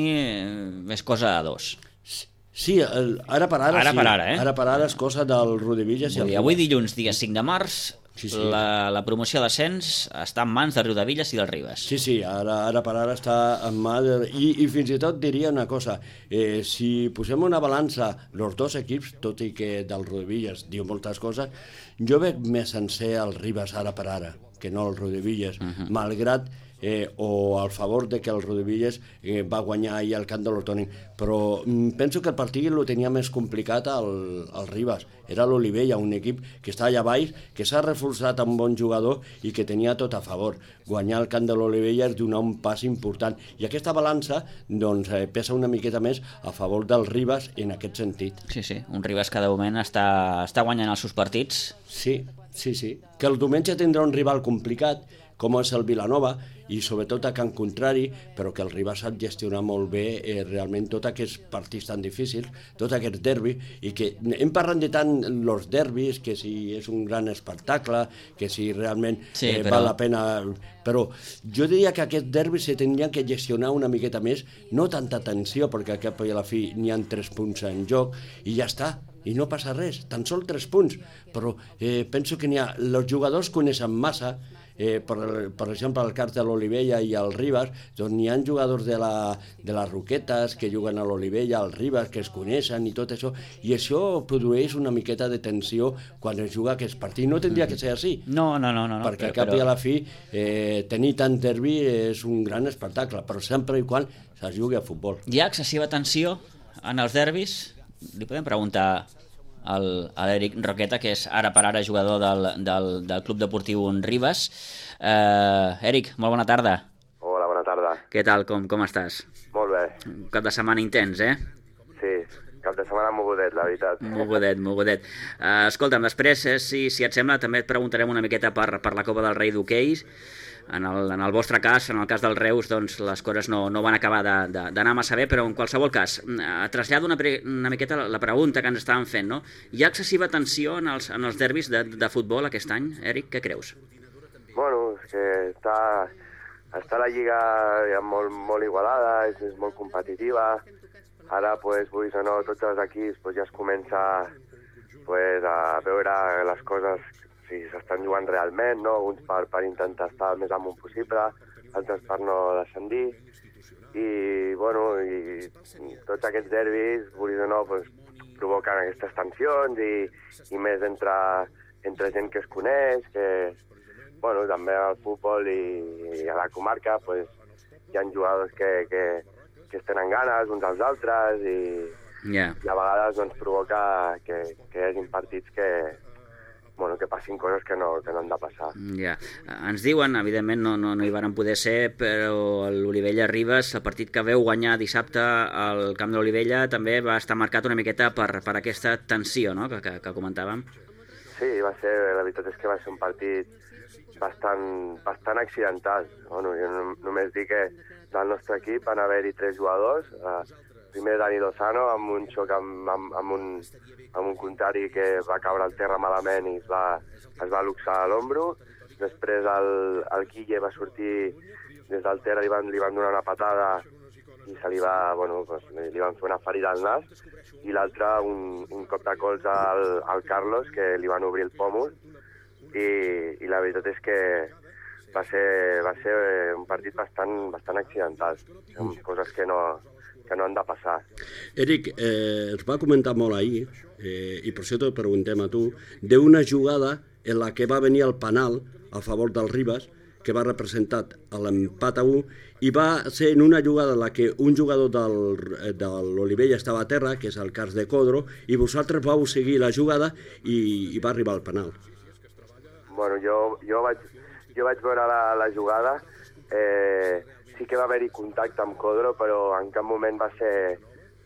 S1: és cosa de dos.
S10: Sí, el, ara per ara,
S1: ara
S10: sí.
S1: per ara, eh?
S10: Ara per ara és cosa del Rodillas.
S1: Avui, avui dilluns, dia cinc de març, sí, sí. La, la promoció d'ascens està en mans de Riudebitlles i del Ribas.
S10: Sí, sí, ara, ara per ara està en mà de... I, i fins i tot diria una cosa, eh, si posem una balança els dos equips, tot i que del Riudebitlles diu moltes coses, jo veig més sencer el Ribas ara per ara que no el Riudebitlles, uh-huh. malgrat eh, o al favor de que el Riudebitlles eh, va guanyar ahir el camp de l'Hortonenc, però mm, penso que el partit lo tenia més complicat el, el Ribas. Era l'Olivella, un equip que està allà baix, que s'ha reforçat amb un bon jugador i que tenia tot a favor. Guanyar el camp de l'Olivella és donar un pas important. I aquesta balança doncs, eh, pesa una miqueta més a favor del Ribas en aquest sentit.
S1: Sí, sí, un Ribas que de moment està, està guanyant els seus partits.
S10: Sí, sí, sí. Que el diumenge tindrà un rival complicat, com és el Vilanova, i sobretot a Can Contrari, però que el Ribas sap gestionar molt bé eh, realment tots aquests partits tan difícils, tots aquests derbis, i que hem parlat de tant els derbis, que si és un gran espectacle, que si realment sí, eh, però... val la pena... Però jo diria que aquests derbis se tindrien que gestionar una miqueta més, no tanta tensió, perquè a cap i a la fi n'hi ha tres punts en joc, i ja està, i no passa res, tan sols tres punts, però eh, penso que n'hi ha... Els jugadors coneixen massa. Eh, per, per exemple, el cas de l'Olivella i el Ribas, doncs n'hi ha jugadors de, la, de les Roquetes que juguen a l'Olivella, al Ribas, que es coneixen i tot això, i això produeix una miqueta de tensió quan es juga aquest partit. No tindria que ser així.
S1: No, no, no. no
S10: perquè
S1: però,
S10: a cap
S1: però...
S10: i a la fi eh, tenir tant derbi és un gran espectacle, però sempre i quan es jugui a futbol.
S1: Hi ha excessiva tensió en els derbis? Li podem preguntar El, a l'Eric Roqueta, que és ara per ara jugador del, del, del Club Deportiu Ribas. Eh, Eric, molt bona tarda.
S13: Hola, bona tarda.
S1: Què tal, com, com estàs?
S13: Molt bé.
S1: Un cap de setmana intens, eh?
S13: Sí, cap de setmana mogudet, la veritat.
S1: Mogudet, mogudet. Eh, escolta'm, després, eh, si, si et sembla, també et preguntarem una miqueta per, per la Copa del Rei d'hoquei. En el, en el vostre cas, en el cas del Reus, doncs les coses no, no van acabar d'anar massa bé, però en qualsevol cas, eh, trasllado una, pre, una miqueta la, la pregunta que ens estàvem fent, no? Hi ha excessiva tensió en els, en els derbis de, de futbol aquest any? Eric, què creus?
S13: Bueno, és que està, està la lliga ja molt, molt igualada, és, és molt competitiva. Ara, pues, vulguis o no, tots els equips pues, ja es comença pues, a veure les coses si s'estan jugant realment, no? Uns per, per intentar estar el més amunt possible, altres per no descendir. I, bueno, i, i tots aquests derbis, vulguis o no, pues, provoquen aquestes tensions i, i més entre, entre gent que es coneix, que, bueno, també al futbol i, i a la comarca, pues, hi ha jugadors que, que, que es tenen ganes uns als altres i,
S1: yeah.
S13: i a vegades doncs, provoca que, que hi hagi partits que bueno, que passin coses que no, que no han de passar.
S1: Ja. Ens diuen, evidentment no, no, no hi van poder ser, però l'Olivella Ribas, el partit que veu guanyar dissabte al camp de l'Olivella, també va estar marcat una miqueta per, per aquesta tensió, no?, que, que, que comentàvem.
S13: Sí, va ser, la veritat és que va ser un partit bastant, bastant accidental. Bueno, jo no, només dic que del nostre equip van haver-hi tres jugadors, eh, primer Dani Lozano amb un xoc amb, amb, amb, un, amb un contrari que va caure al terra malament i es va, es va luxar a l'ombro. Després el, el Guille va sortir des del terra, li van, li van donar una patada i se li va, bueno, pues, li van fer una ferida al nas. I l'altre un, un cop de colze al, al Carlos, que li van obrir el pòmul. I, i la veritat és que va ser, va ser un partit bastant, bastant accidental, amb coses que no... que no han de passar.
S10: Eric, eh, es va comentar molt ahir, eh, i per això t'ho preguntem a tu, d'una jugada en la que va venir el penal a favor del Ribas, que va representar l'empat a un, i va ser en una jugada en la que un jugador del, de l'Olivella estava a terra, que és el cas de Codro, i vosaltres vau seguir la jugada i, i va arribar al penal.
S13: Bueno, jo, jo, vaig, jo vaig veure la, la jugada, eh, sí que va haver-hi contacte amb Codro, però en cap moment va ser,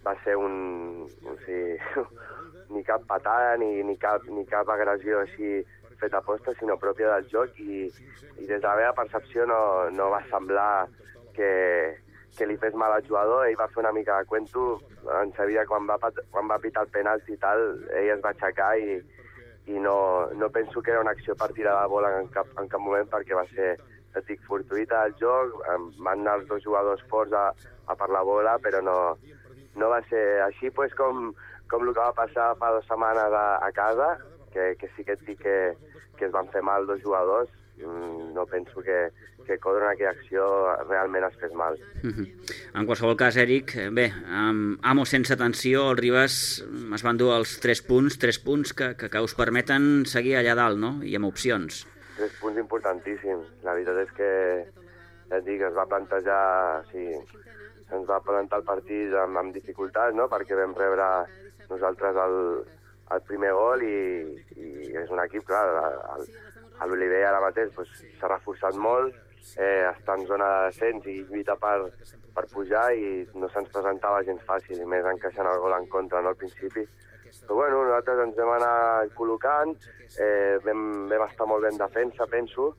S13: va ser un... O sigui, ni cap patada ni, ni, cap, ni cap agressió així feta aposta, sinó pròpia del joc, i, i des de la meva percepció no, no va semblar que, que li fes mal al jugador. Ell va fer una mica de cuento, en sabia quan va, quan va pitar el penalti i tal, ell es va aixecar i, i no, no penso que era una acció per tirar la bola en cap, en cap moment, perquè va ser, et dic, fortuïta al joc, van anar els dos jugadors forts a, a per la bola, però no, no va ser així, pues, com, com el que va passar fa dues setmanes a, a casa, que, que sí que et dic que, que es van fer mal dos jugadors. No penso que, que Codro en aquella acció realment es fes mal.
S1: Mm-hmm. En qualsevol cas, Eric, bé, amb amo sense tensió, el Ribas es van dur els tres punts, tres punts que, que, que us permeten seguir allà dalt, no? I amb opcions.
S13: Tres punts importantíssims. La veritat és que, ja et dic, es va plantejar... O sigui, ens va plantar el partit amb, amb dificultats, no?, perquè vam rebre nosaltres el, el primer gol i, i és un equip, clar, el, l'Oliver ara mateix pues, s'ha reforçat molt, eh, està en zona de descens i lluita per, per pujar, i no se'ns presentava gens fàcil, i més encaixant el gol en contra, no, al principi. Però bueno, nosaltres ens vam anar col·locant, eh, vam, vam estar molt bé en defensa, penso,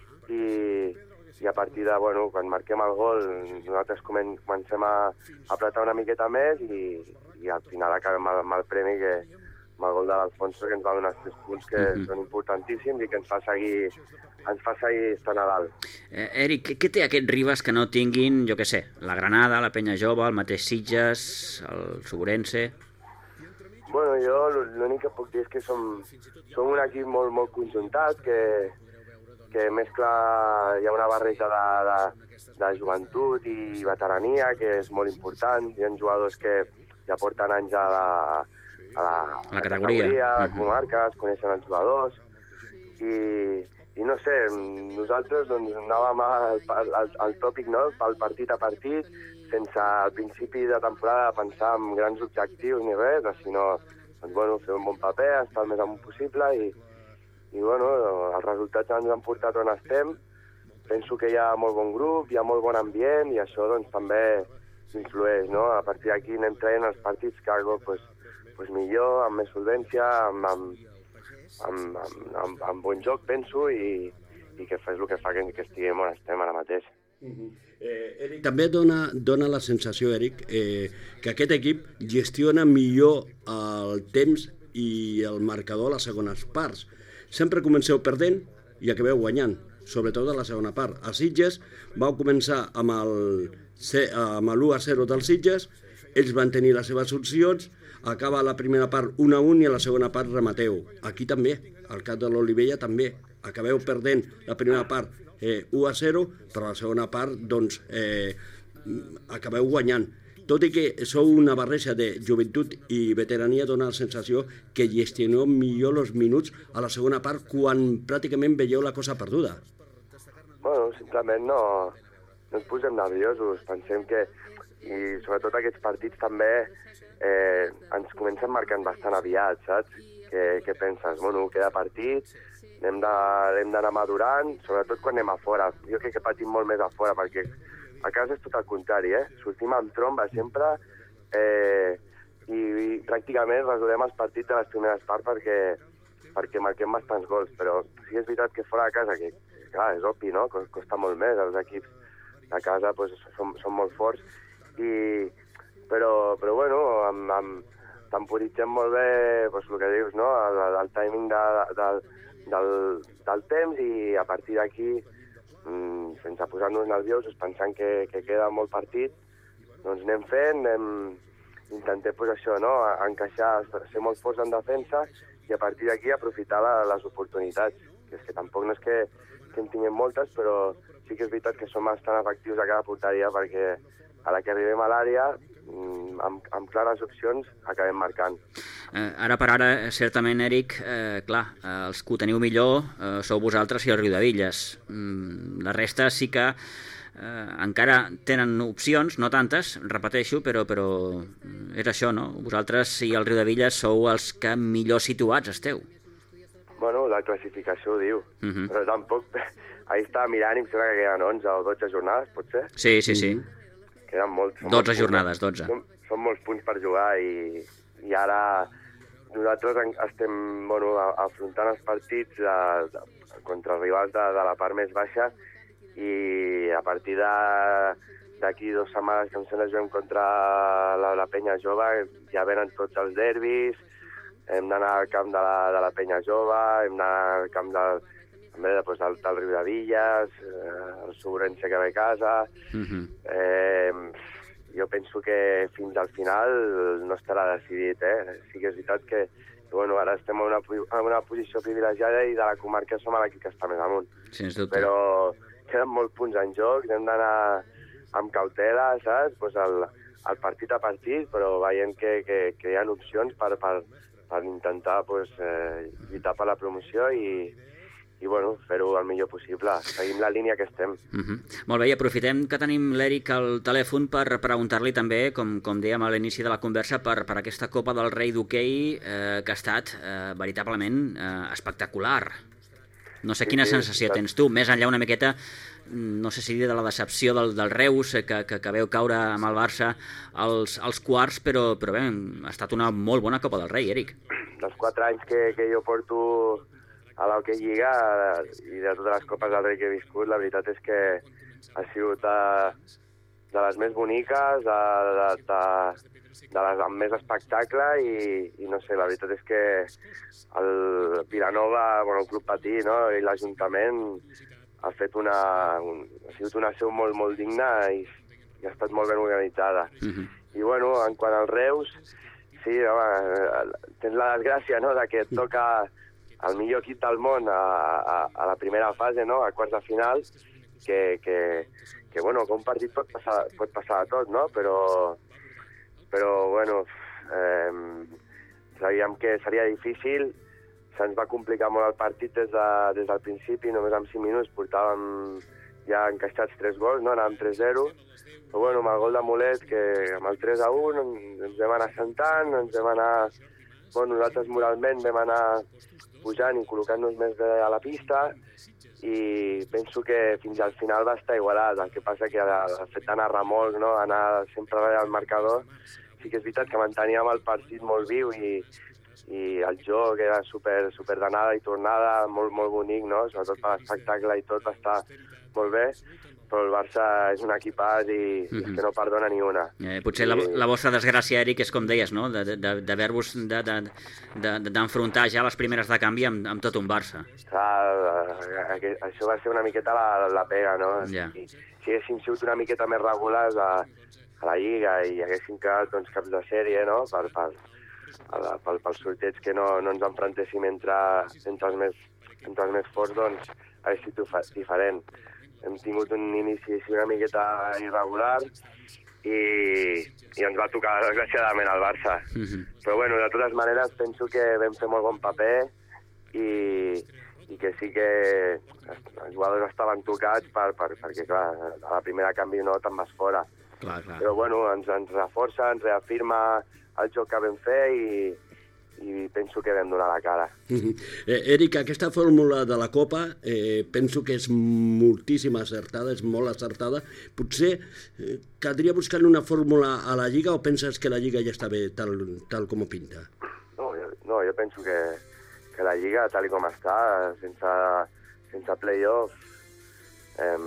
S13: i, i a partir de, bueno, quan marquem el gol, nosaltres comencem a apretar una miqueta més i, i al final acabem amb, amb el premi, que amb el gol de l'Alfonso, que ens va donar tres punts que mm-hmm. són importantíssims i que ens fa seguir, ens fa seguir estant a dalt.
S1: Eh, Eric, què, què té aquest Ribas que no tinguin, jo què sé, la Granada, la Penya Jove, el mateix Sitges, el Sobrense?
S13: Bueno, jo l'únic que puc dir és que som, som un equip molt, molt conjuntat, que, que mescla, hi ha una barreja de, de, de joventut i veterania, que és molt important. Hi ha jugadors que ja porten anys a la, a la,
S1: la categoria,
S13: categoria a la comarca, es coneixen els jugadors, i, i no sé, nosaltres doncs, anàvem al, al, al tòpic, no?, pel partit a partit, sense al principi de temporada pensar en grans objectius ni res, sinó doncs, bueno, fer un bon paper, estar el més amunt possible, i, i bueno, els resultats ens han portat on estem. Penso que hi ha molt bon grup, hi ha molt bon ambient, i això doncs, també influeix, no? A partir d'aquí anem traient els partits cada cop pues, pues millor, amb més solvència, amb, amb, amb, amb, amb, amb bon joc, penso, i, i que és el que fa que, que estiguem on estem ara mateix.
S10: Uh-huh. eh, Eric, també dona, dona la sensació, Eric, eh, que aquest equip gestiona millor el temps i el marcador a les segones parts. Sempre comenceu perdent i acabeu guanyant, sobretot a la segona part. A Sitges vau començar amb el, amb l'u a zero dels Sitges, ells van tenir les seves opcions, acaba la primera part un a un i a la segona part remateu. Aquí també, al cap de l'Olivella també, acabeu perdent la primera part eh, u a zero, però la segona part doncs, eh, acabeu guanyant. Tot i que sou una barreja de joventut i veterania, dona la sensació que gestioneu millor els minuts a la segona part quan pràcticament veieu la cosa perduda.
S13: Bueno, simplement no, no ens posem nerviosos, pensem que, i sobretot aquests partits també eh, ens comencen marcant bastant aviat, saps? Que, que penses, bueno, queda partit, hem d'anar madurant, sobretot quan anem a fora. Jo crec que patim molt més a fora, perquè a casa és tot el contrari, eh? Sortim amb tromba sempre eh, i, i pràcticament resolem els partits de les primeres parts perquè, perquè marquem bastants gols, però sí és veritat que fora de casa, que clar, és obvi, no? Costa molt més, els equips de casa pues, són, són molt forts, i, però, però bueno, amb, amb, temporitzem molt bé pues, el que dius, no? el, el timing de, de, del, del temps, i a partir d'aquí, mmm, sense posar-nos nerviosos, pensant que, que queda molt partit, doncs anem fent, anem, intentem pues, això, no? encaixar, ser molt forts en defensa, i a partir d'aquí aprofitar la, les oportunitats, que és que tampoc no és que, que en tinguem moltes, però sí que és veritat que som bastant efectius a cada porteria, perquè a la que arribem a l'àrea, amb, amb clares opcions, acabem marcant.
S1: Eh, ara per ara, certament, Eric, eh, clar, eh, els que ho teniu millor eh, sou vosaltres i el Riudevilles. Mm, la resta sí que eh, encara tenen opcions, no tantes, repeteixo, però, però és això, no? Vosaltres i el Riudevilles sou els que millor situats esteu.
S13: Bueno, la classificació ho diu,
S1: uh-huh.
S13: però tampoc... Ahir estava mirant i em sembla que queden onze o dotze jornades, pot ser?
S1: Sí, sí, sí.
S13: Queden molts.
S1: dotze jornades, dotze.
S13: són molts punts per jugar i, i ara nosaltres en, estem bueno, afrontant els partits de, de, contra rivals de, de la part més baixa i a partir de d'aquí dues setmanes que em sembla juguem contra la, la Penya Jove, ja venen tots els derbis, hem d'anar al camp de la, de la Penya Jove, hem d'anar al camp del, també després del, del Riu de Villas, eh, el Sobrense que ve a casa. Uh-huh. eh, jo penso que fins al final no estarà decidit. Eh? Sí que és veritat que, que bueno, ara estem en una, en una posició privilegiada i de la comarca som l'equip que està més amunt.
S1: Sens dubte.
S13: Però queden molts punts en joc, hem d'anar amb cautela, saps? Pues el, el partit a partit, però veient que, que, que hi ha opcions per, per, per intentar pues, eh, lluitar per la promoció i, i bueno, fer-ho el millor possible. Seguim la línia que estem.
S1: Uh-huh. Molt bé, i aprofitem que tenim l'Eric al telèfon per preguntar-li també, com, com dèiem a l'inici de la conversa, per, per aquesta Copa del Rei d'hoquei eh, que ha estat eh, veritablement eh, espectacular. No sé quina sí, sí, sensació sí, tens tu, més enllà una miqueta, no sé si dir de la decepció del, del Reus, que, que, que veu caure amb el Barça als, als quarts, però, però bé, ha estat una molt bona Copa del Rei, Eric.
S13: Dels quatre anys que, que jo porto a l'Hockey Lliga i de totes les Copes del Rei que he viscut, la veritat és que ha sigut de, de les més boniques, de, de, de, de les amb més espectacle i, i no sé, la veritat és que el Vilanova, bueno, el Club Patí, no?, i l'Ajuntament ha fet una, un, ha sigut una seu molt, molt digna i, i ha estat molt ben organitzada. Uh-huh. I bueno, en quant al Reus, sí, home, tens la desgràcia, no?, de que et toca el millor equip del món a, a, a la primera fase, no?, a quarts de final, que, que, que bueno, que un partit pot passar, pot passar de tot, no?, però, però bueno, eh, sabíem que seria difícil. Se'ns va complicar molt el partit des, de, des del principi, només en cinc minuts portàvem ja encaixats tres gols, no? Anàvem tres zero, però bueno, amb el gol de Mulet, que amb el tres a un ens vam anar sentant, ens vam anar, bueno, nosaltres moralment vam anar pujant i col·locant-nos més bé a la pista i penso que fins al final va estar igualat. El que passa que el fet d'anar a remolc, no? Anar sempre darrere del marcador, sí que és veritat que manteníem el partit molt viu i i el joc era super, super d'anada i tornada, molt, molt bonic, no? Sobretot per l'espectacle i tot va estar molt bé, però el Barça és un equipàs i mm-hmm. és que no perdona ni una.
S1: Eh, potser I... la, la vostra desgràcia, Eric, és com deies, no?, d'haver-vos d'enfrontar ja les primeres de canvi amb, amb tot un Barça.
S13: Clar, això va ser una miqueta la, la pega, no? Yeah. Si, si haguéssim sigut una miqueta més regulars a, a la Lliga i haguéssim quedat doncs, caps de sèrie, no?, per, per, pel, pel sorteig que no, no ens enfrontéssim entre, entre, els més, entre els més forts, doncs hauria sigut diferent. Hem tingut un inici una miqueta irregular i, i ens va tocar desgraciadament al Barça. Mm-hmm. Però bueno, de totes maneres penso que vam fer molt bon paper i, i que sí que els jugadors estaven tocats per, per, perquè clar, a la primera canvi no te'n vas fora.
S1: Clar, clar.
S13: Però bueno, ens, ens reforça, ens reafirma el joc que vam fer i, i penso que vam donar la cara.
S10: eh, Eric, aquesta fórmula de la Copa eh, penso que és moltíssim acertada, és molt acertada. Potser eh, caldria buscar una fórmula a la Lliga o penses que la Lliga ja està bé tal, tal com ho pinta?
S13: No, jo, no, jo penso que, que la Lliga, tal com està, sense, sense play-off, eh,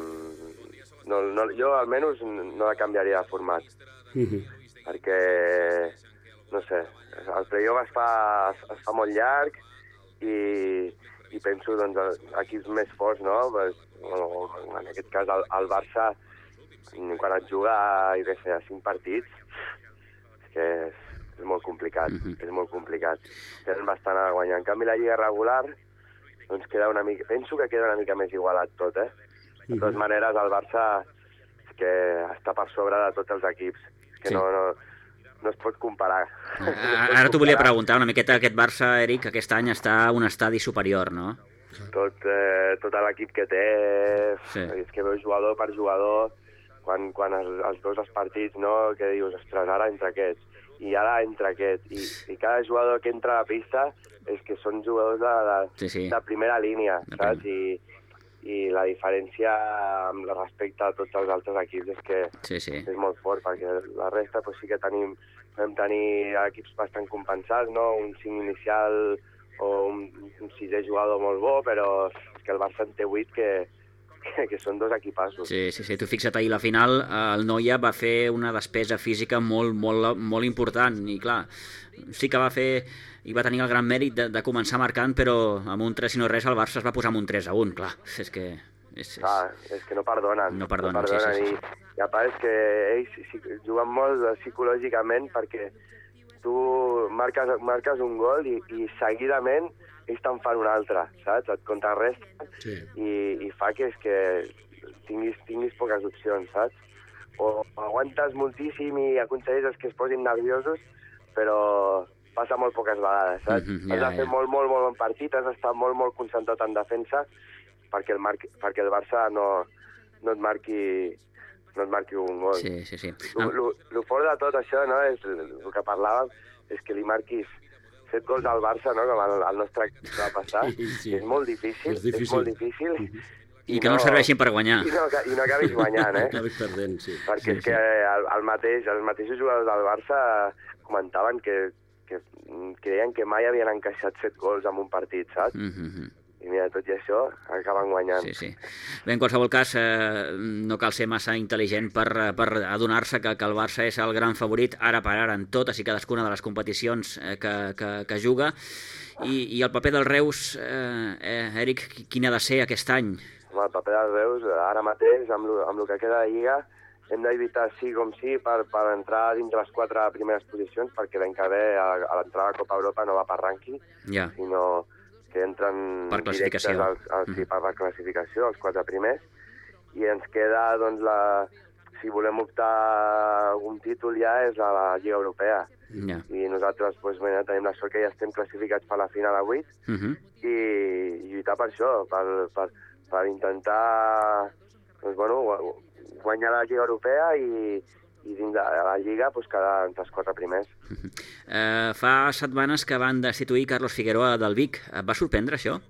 S13: no, no, jo almenys no la canviaria de format. Uh-huh. Perquè no sé, el play-off es fa, es, es fa molt llarg i, i penso, doncs, equips més forts, no? Pues, bueno, en aquest cas, el, el Barça, quan et juga i ve a cinc partits, és que és, és molt complicat, mm-hmm. és molt complicat. Tenen bastant a guanyar. En canvi, la Lliga regular, doncs queda una mica, penso que queda una mica més igualat tot, eh? De totes mm-hmm. maneres, el Barça és que està per sobre de tots els equips. És que sí. no... no no es pot comparar.
S1: Ah, no ara t'ho volia preguntar una miqueta, aquest Barça, Eric, aquest any està a un estadi superior, no?
S13: Tot, eh, tot l'equip que té, sí. És que veus jugador per jugador, quan, quan els, els veus els partits, no?, que dius, ostres, ara entre aquests, i ara entre aquests, i, i cada jugador que entra a la pista és que són jugadors de, de, sí, sí. de primera línia, de saps? I, i la diferència amb respecte a tots els altres equips és que
S1: sí, sí.
S13: és molt fort, perquè la resta pues, sí que tenim, podem tenir equips bastant compensats, no? Un cinc inicial o un, un sisè jugador molt bo, però és que el Barça en té vuit que, que, que són dos equipassos.
S1: Sí, sí, sí. Tu fixa't, ahir la final el Noia va fer una despesa física molt, molt, molt important i clar, sí que va fer i va tenir el gran mèrit de, de començar marcant, però amb un tres i no res el Barça es va posar amb un tres a un, clar, és que... És, és...
S13: Ah, és que no perdonen.
S1: No perdonen,
S13: no perdonen
S1: sí, sí, sí.
S13: I, i a part és que ells sí, juguen molt psicològicament perquè tu marques, marques un gol i, i seguidament ells te'n fan un altre, saps? Et contrarresten sí. i, i fa que, és que tinguis, tinguis poques opcions, saps? O aguantes moltíssim i aconsegueixes que es posin nerviosos, però passa molt poques vegades, saps? Mm-hmm, ja, has de fer ja. molt, molt, molt bon partit, has d'estar molt, molt concentrat en defensa perquè el, marqui, perquè el Barça no, no, et marqui, no et marqui un gol.
S1: Sí, sí, sí.
S13: El fort de tot això, no, és el que parlàvem, és que li marquis set gols al Barça, no, com el, el nostre equip va passar. Sí, sí. És molt difícil, és, difícil. és molt difícil.
S1: I, I que no, no serveixin per guanyar.
S13: I no, i no acabis guanyant, eh?
S10: Acabis perdent, sí.
S13: Perquè sí, és que sí. el, el mateix, els mateixos jugadors del Barça comentaven que, que creien que mai havien encaixat set gols en un partit, saps? Mm-hmm. I mira, tot i això, acaben guanyant.
S1: Sí, sí. Bé, en qualsevol cas, eh, no cal ser massa intel·ligent per, per adonar-se que, que el Barça és el gran favorit ara per ara en totes i cadascuna de les competicions eh, que, que, que juga. I, I el paper del Reus, eh, eh, Eric, quin ha de ser aquest any?
S13: Home, el paper del Reus, ara mateix, amb el, amb el que queda de Lliga, hem d'evitar sí com sí per, per entrar dins les quatre primeres posicions, perquè l'any que ve a, a l'entrada a Copa Europa no va per rànquing,
S1: ja.
S13: sinó que entren
S1: per classificació.
S13: Als, als, sí, per, per classificació, els quatre primers, i ens queda, doncs, la, si volem optar a un títol ja és a la Lliga Europea.
S1: Ja.
S13: I nosaltres doncs, bueno, tenim la sort que ja estem classificats per la final a vuit
S1: uh-huh.
S13: i, i lluitar per això, per, per, per intentar doncs, bueno, guanyar la Lliga Europea i, i dins de la Lliga pues, quedar entre els quatre primers.
S1: Uh-huh. Uh, fa setmanes que van destituir Carlos Figueroa del Vic. Et va sorprendre això?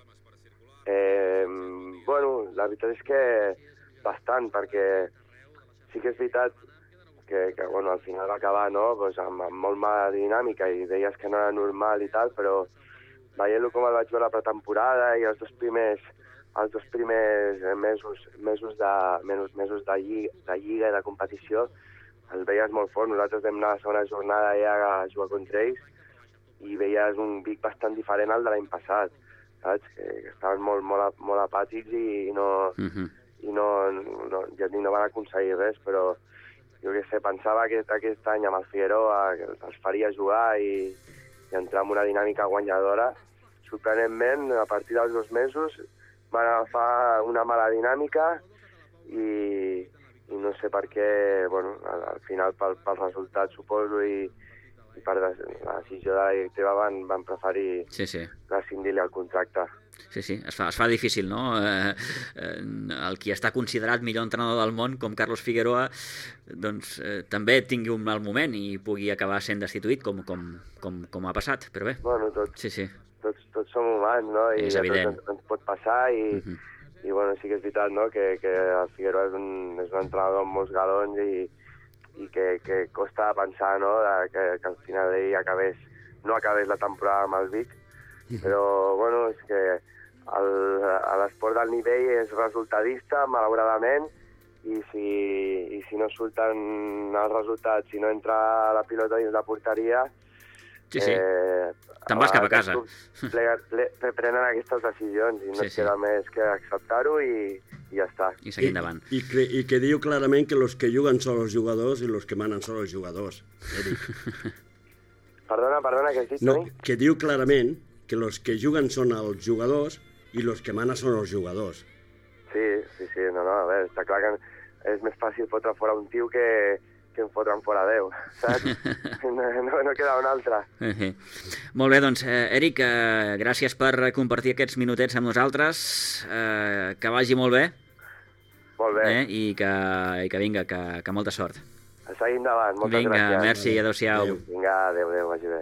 S13: Eh, bueno, la veritat és que bastant, perquè sí que és veritat que, que bueno, al final va acabar no? pues, amb, amb molt mala dinàmica i deies que no era normal i tal, però veient-lo com el vaig veure la pretemporada i els dos primers els dos primers mesos, mesos, de, mesos, mesos de, lliga, de lliga i de competició el veies molt fort. Nosaltres vam anar a la segona jornada ja a jugar contra ells i veies un Vic bastant diferent al de l'any passat, saps? Que, que estaven molt, molt, molt apàtics i, i, no, uh-huh. i no, no, ja no van aconseguir res, però jo què sé, pensava que aquest any amb el Figueroa els faria jugar i, i entrar en una dinàmica guanyadora. Sorprenentment, a partir dels dos mesos van agafar una mala dinàmica i, i no sé per què, bueno, al, al final pel, pel resultat suposo i, i per la decisió de la directiva van, van preferir
S1: sí, sí.
S13: rescindir-li el contracte.
S1: Sí, sí, es fa, es fa difícil, no? Eh, eh, el qui està considerat millor entrenador del món, com Carlos Figueroa, doncs eh, també tingui un mal moment i pugui acabar sent destituït, com, com, com, com ha passat, però bé.
S13: Bueno, tot...
S1: Sí, sí.
S13: Tots, tots som humans, no? I
S1: és evident.
S13: Ens, ens pot passar i,
S1: uh-huh.
S13: i bueno, sí que és veritat, no? Que, que el Figueroa és un, és un entrenador amb molts galons i, i que, que costa pensar, no? Que, que al final ell acabés, no acabés la temporada amb el Vic, uh-huh. però bueno, és que l'esport del nivell és resultadista, malauradament, i si, i si no surten els resultats, si no entra la pilota dins la porteria,
S1: sí, sí. Eh, te'n vas cap a casa.
S13: Ple, ple, prenen aquestes decisions i no sí, es queda sí. més que acceptar-ho i, i ja està.
S1: I seguir endavant.
S14: I, i, que, I que diu clarament que los que juguen són els jugadors i los que manen són els jugadors.
S13: Perdona, perdona, què has dit,
S14: no,
S13: Toni?
S14: que diu clarament que los que juguen són els jugadors i los que manen són els jugadors.
S13: Sí, sí, sí, no, no, a veure, està clar que és més fàcil fotre fora un tio que que em fotran fora Déu, saps? No, no, no queda un altre.
S1: Uh-huh. Molt bé, doncs, eh, Eric, eh, gràcies per compartir aquests minutets amb nosaltres, eh, que vagi molt bé.
S13: Molt bé.
S1: Eh, i, que, I que vinga, que, que molta sort.
S13: A seguir endavant, moltes
S1: vinga,
S13: gràcies.
S1: Vinga, merci, adéu-siau.
S13: Adéu. Vinga, adéu, adéu, vagi bé.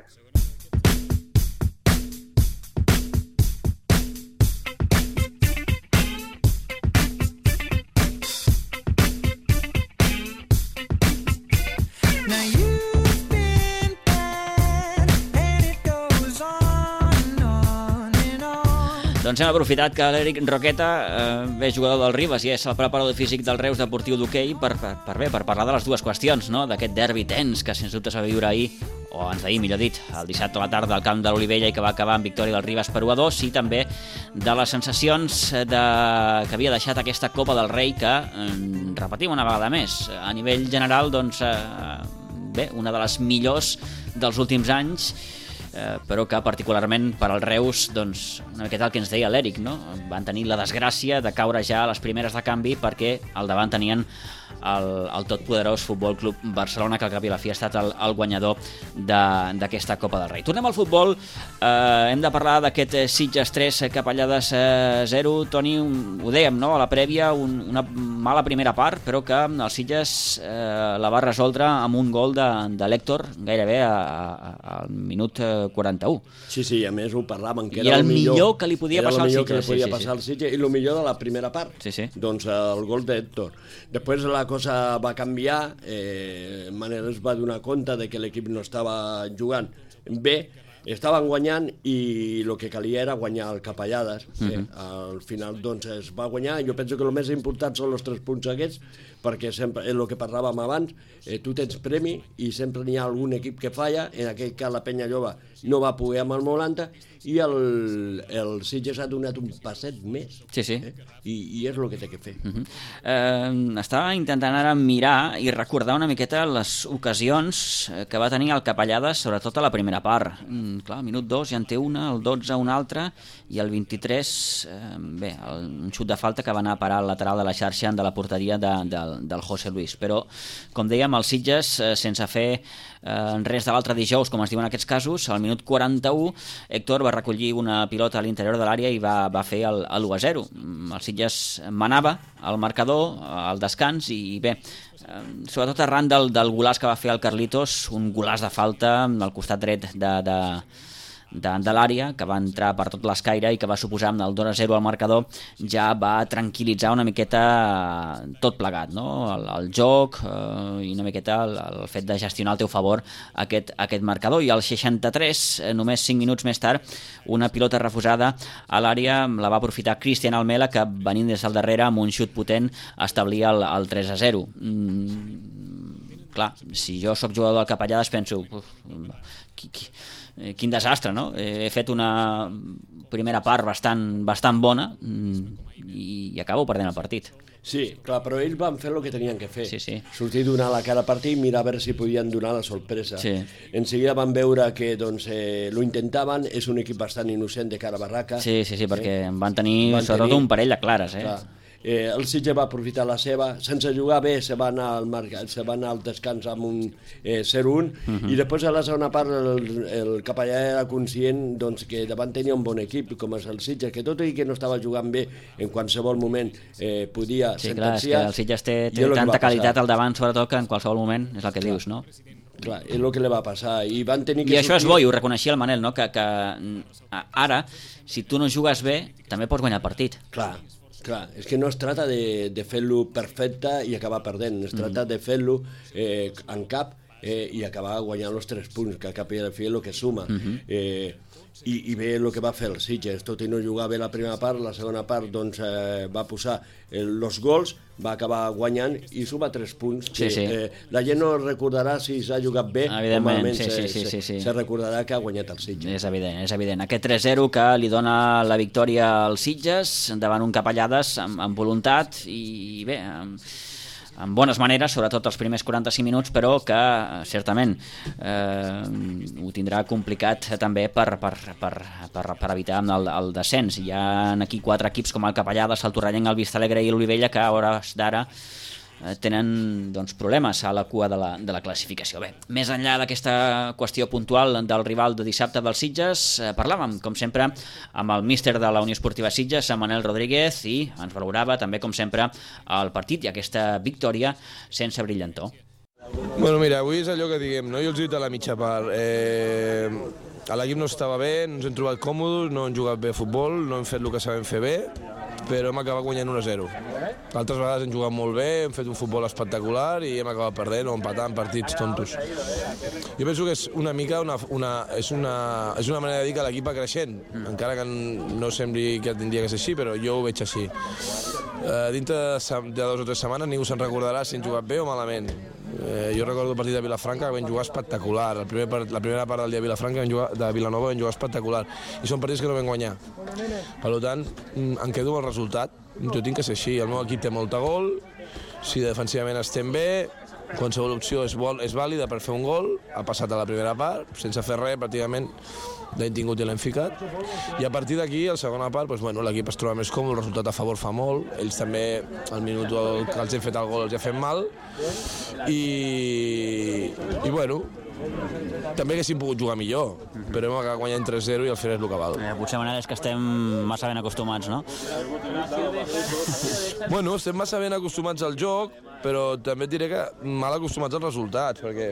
S1: Doncs hem aprofitat que l'Eric Roqueta eh, és jugador del Ribes i és el preparador físic del Reus Deportiu d'Hoquei per, per, per, bé, per parlar de les dues qüestions, no? D'aquest derbi tens que sens dubte es va viure ahir, o ens d'ahir, millor dit, el dissabte a la tarda al camp de l'Olivella i que va acabar amb victòria del Ribes per u a dos, i també de les sensacions de... que havia deixat aquesta Copa del Rei que, eh, repetim una vegada més, a nivell general, doncs, eh, bé, una de les millors dels últims anys, eh, però que particularment per al Reus, doncs, una miqueta el que ens deia l'Eric, no? Van tenir la desgràcia de caure ja a les primeres de canvi perquè al davant tenien el, el totpoderós Futbol Club Barcelona, que al cap i la fi ha estat el, el guanyador d'aquesta Copa del Rei. Tornem al futbol, eh, hem de parlar d'aquest Sitges tres, Capellades zero. Toni, ho dèiem, no?, a la prèvia, un, una mala primera part, però que el Sitges eh, la va resoldre amb un gol de, de l'Héctor gairebé al minut quaranta-u.
S10: Sí, sí, a més ho parlàvem, que
S1: era,
S10: era
S1: el millor,
S10: millor
S1: que li podia passar al Sitges.
S10: Era el millor que li podia
S1: sí, sí,
S10: passar al
S1: sí.
S10: Sitges, i el millor de la primera part.
S1: Sí, sí.
S10: Doncs el gol d'Héctor. Després la cosa va canviar, eh, Manel es va donar compte de que l'equip no estava jugant bé, estaven guanyant i el que calia era guanyar el Capellades. Uh-huh. eh, al final doncs es va guanyar. Jo penso que el més important són els tres punts aquests, perquè sempre, és el que parlàvem abans, eh, tu tens premi i sempre n'hi ha algun equip que falla. En aquell cas la Penya Lloba no va poder amb el Molanta i el, el Sitges ha donat un passet més.
S1: Sí, sí.
S10: Eh? I, I és el que té que fer.
S1: Uh-huh. eh, estava intentant ara mirar i recordar una miqueta les ocasions que va tenir el Capellades, sobretot a la primera part. Mm, clar, el minut dos ja en té una, el dotze una altra, i el vint-i-tres, eh, bé, el, un xut de falta que va anar a parar al lateral de la xarxa de la porteria de, de, del José Luis. Però, com dèiem, el Sitges, eh, sense fer eh, res de l'altre dijous, com es diu en aquests casos, al minut quaranta-u, Héctor va recollir una pilota a l'interior de l'àrea i va, va fer el, el u a zero. El Sitges manava al marcador, al descans, i bé, eh, sobretot arran del, del golaç que va fer el Carlitos, un golaç de falta al costat dret de... de de, de l'àrea, que va entrar per tot l'escaire i que va suposar amb el dos a zero al marcador, ja va tranquil·litzar una miqueta tot plegat, no? El, el joc eh, i una miqueta el, el fet de gestionar al teu favor aquest, aquest marcador. I al seixanta-tres, eh, només cinc minuts més tard, una pilota refusada a l'àrea la va aprofitar Cristian Almela, que venint des del darrere amb un xut potent establia el, el tres a zero. Mm, clar, si jo sóc jugador del Capellades penso uf, qui, qui, quin desastre, no? He fet una primera part bastant, bastant bona i, i acabo perdent el partit.
S10: Sí, clar, però ells van fer el que tenien que fer.
S1: Sí, sí.
S10: Sortir, donar la cara a partit i mirar a veure si podien donar la sorpresa.
S1: Sí.
S10: En seguida van veure que doncs, eh, lo intentaven, és un equip bastant innocent de cara a barraca.
S1: Sí, sí, sí, perquè eh? van tenir
S10: van
S1: sobretot
S10: tenir...
S1: un parell de clares, eh?
S10: Clar. Eh, el Sitges va aprofitar la seva, sense jugar bé, se va anar al, mar... se va anar al descans amb un eh, zero un, uh-huh. i després a la segona part el, el Capellà era conscient doncs, que davant tenia un bon equip, com és el Sitges, que tot i que no estava jugant bé, en qualsevol moment eh, podia
S1: sí,
S10: sentenciar.
S1: Clar, és que el Sitges té, té tanta qualitat al davant, sobretot, que en qualsevol moment és el que clar. Dius, no?
S10: Clar, és el que li va passar. I, van tenir que
S1: I això
S10: sortir...
S1: és bo, i ho reconeixia el Manel, no? que, que ara, si tu no jugues bé, també pots guanyar el partit.
S10: Clar. Clar, és que no es trata de, de fer-lo perfecte i acabar perdent, es trata mm. de fer-lo eh, en cap eh, i acabar guanyant els tres punts, que a cap i a la fi és el que suma. Mm-hmm. eh, i, I bé el que va fer el Sitges, tot i no jugar bé la primera part, la segona part doncs, eh, va posar els gols, va acabar guanyant i suma tres punts.
S1: Sí,
S10: que,
S1: sí.
S10: Eh, la gent no recordarà si s'ha jugat bé,
S1: evidentment, sí,
S10: se,
S1: sí, sí, sí, sí.
S10: se recordarà que ha guanyat el Sitges.
S1: És evident, és evident. Aquest tres zero que li dona la victòria als Sitges davant un Capellades amb, amb voluntat i bé, amb, amb bones maneres, sobretot els primers quaranta-cinc minuts, però que certament eh, ho tindrà complicat també per, per, per, per, per evitar el, el descens. Hi ha aquí quatre equips com el Capellades, el Torrellenc, el Vistalegre i l'Olivella que a hores d'ara tenen doncs, problemes a la cua de la, de la classificació. Bé, més enllà d'aquesta qüestió puntual del rival de dissabte dels Sitges, eh, parlàvem, com sempre, amb el míster de la Unió Esportiva Sitges, en Manel Rodríguez, i ens valorava també, com sempre, el partit i aquesta victòria sense brillantor.
S15: Bueno, mira, avui és allò que diguem, no? Jo els he dit a la mitja part. Eh, l'equip no estava bé, no ens hem trobat còmodes, no hem jugat bé a futbol, no hem fet el que sabem fer bé, però hem acabat guanyant un a zero. Altres vegades hem jugat molt bé, hem fet un futbol espectacular i hem acabat perdent o empatant partits tontos. Jo penso que és una mica una, una, és, una, és una manera de dir que l'equip va creixent, mm. encara que no sembli que tindria que ser així, però jo ho veig així. Uh, dintre de, de dues o tres setmanes ningú se'n recordarà si hem jugat bé o malament. Eh, jo recordo el partit de Vilafranca que vam jugar espectacular. El primer part, la primera part del dia de Vilafranca jugar, de Vilanova vam jugar espectacular. I són partits que no vam guanyar. Per tant, em quedo amb el resultat. Jo tinc que ser així. El meu equip té molta gol. Si defensivament estem bé, qualsevol opció és, vol, és vàlida per fer un gol. Ha passat a la primera part, sense fer res, pràcticament l'hem tingut i l'hem ficat. I a partir d'aquí, a la segona part, doncs, bueno, l'equip es troba més còmode, el resultat a favor fa molt. Ells també, al minut que els hem fet el gol, els ha fet mal. I, i bueno, també haguéssim pogut jugar millor, però hem acabat guanyant tres zero i al final és el que val.
S1: Eh, potser manera és que estem massa ben acostumats, no?
S15: Bueno, estem massa ben acostumats al joc, però també et diré que mal acostumats als resultats, perquè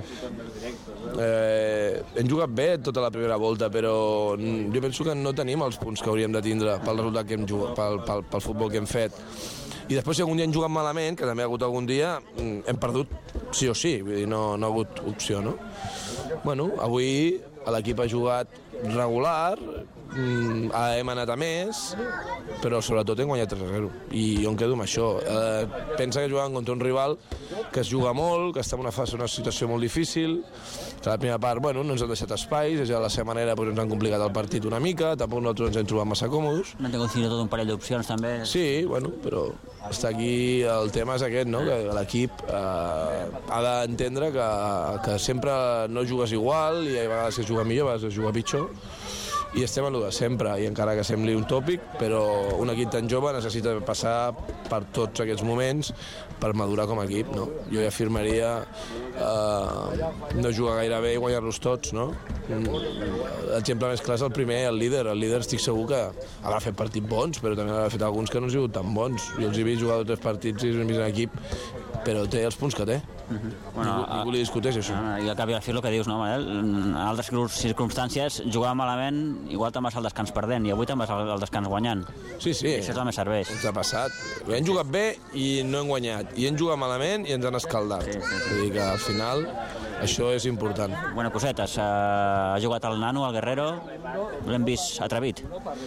S15: eh, hem jugat bé tota la primera volta, però jo penso que no tenim els punts que hauríem de tindre pel resultat que hem jugat, pel, pel, pel futbol que hem fet. I després, si algun dia hem jugat malament, que també ha hagut algun dia, hem perdut sí o sí, vull dir, no, no ha hagut opció, no? Bueno, avui l'equip ha jugat regular, hem anat a més, però sobretot hem guanyat tres a zero. I jo em quedo amb això. Eh, pensa que jugàvem contra un rival que es juga molt, que està en una fase, una situació molt difícil, que a la primera part, bueno, no ens han deixat espais, ja de la seva manera doncs, ens han complicat el partit una mica, tampoc nosaltres ens hem trobat massa còmodes.
S1: No han tingut fins i tot un parell d'opcions, també.
S15: Sí, bueno, però està aquí, el tema és aquest, no? Que l'equip eh, ha d'entendre que, que sempre no jugues igual i a vegades es juga millor, a vegades es juga pitjor, i estem en el de sempre, i encara que sembli un tòpic, però un equip tan jove necessita passar per tots aquests moments per madurar com a equip, no? Jo ja afirmaria eh, no jugar gaire bé i guanyar-los tots, no? L'exemple més clar és el primer, el líder. El líder estic segur que haurà fet partits bons, però també haurà fet alguns que no han sigut tan bons. Jo els he vist jugar dos o tres partits i els he vist en equip, però té els punts que té. Uh-huh. Bueno, ningú, ningú li discuteix això.
S1: I al cap i a la fi el que dius, no, Manel? En altres circumstàncies, jugar malament, igual te'n vas al descans perdent, i avui te'n vas al descans guanyant.
S15: Sí, sí.
S1: I això també serveix.
S15: Ens ha passat. Hem jugat bé i no hem guanyat. I hem jugat malament i ens han escaldat. Sí, sí, sí. Vull dir que al final això és important.
S1: Bueno, cosetes. Ha jugat el Nano, el Guerrero, l'hem vist atrevit.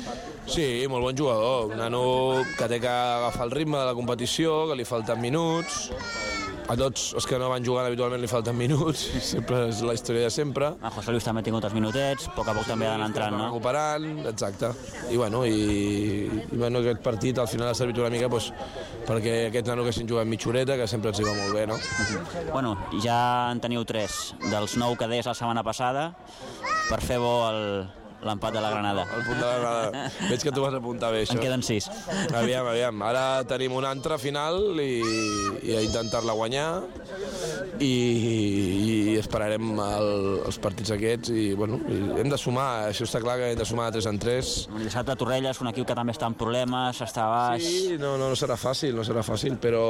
S15: Sí, molt bon jugador. Un Nano que té que agafar el ritme de la competició, que li falten minuts. A tots els que no van jugant habitualment li falten minuts, sempre és la història de sempre.
S1: A José Luis també ha tingut els minutets, a poc a poc també ha d'anar entrant, no?
S15: Recuperant, exacte. I bueno, i, i bueno, aquest partit al final ha servit una mica pues, perquè aquest Nano que s'han jugat mitja horeta, que sempre ens hi va molt bé, no?
S1: Bueno, ja en teniu tres dels nou que deies la setmana passada, per fer bo el... l'empat de la Granada.
S15: El punt de la Granada. Veig que tu vas apuntar bé, això.
S1: En queden sis.
S15: Aviam, aviam. Ara tenim una altra final i, i a intentar-la guanyar i, i esperarem el, els partits aquests i, bueno, i hem de sumar, això està clar que hem de sumar de tres en tres.
S1: El dissabte a Torrelles, un equip que també està en problemes, està a baix...
S15: Sí, no, no, no serà fàcil, no serà fàcil, però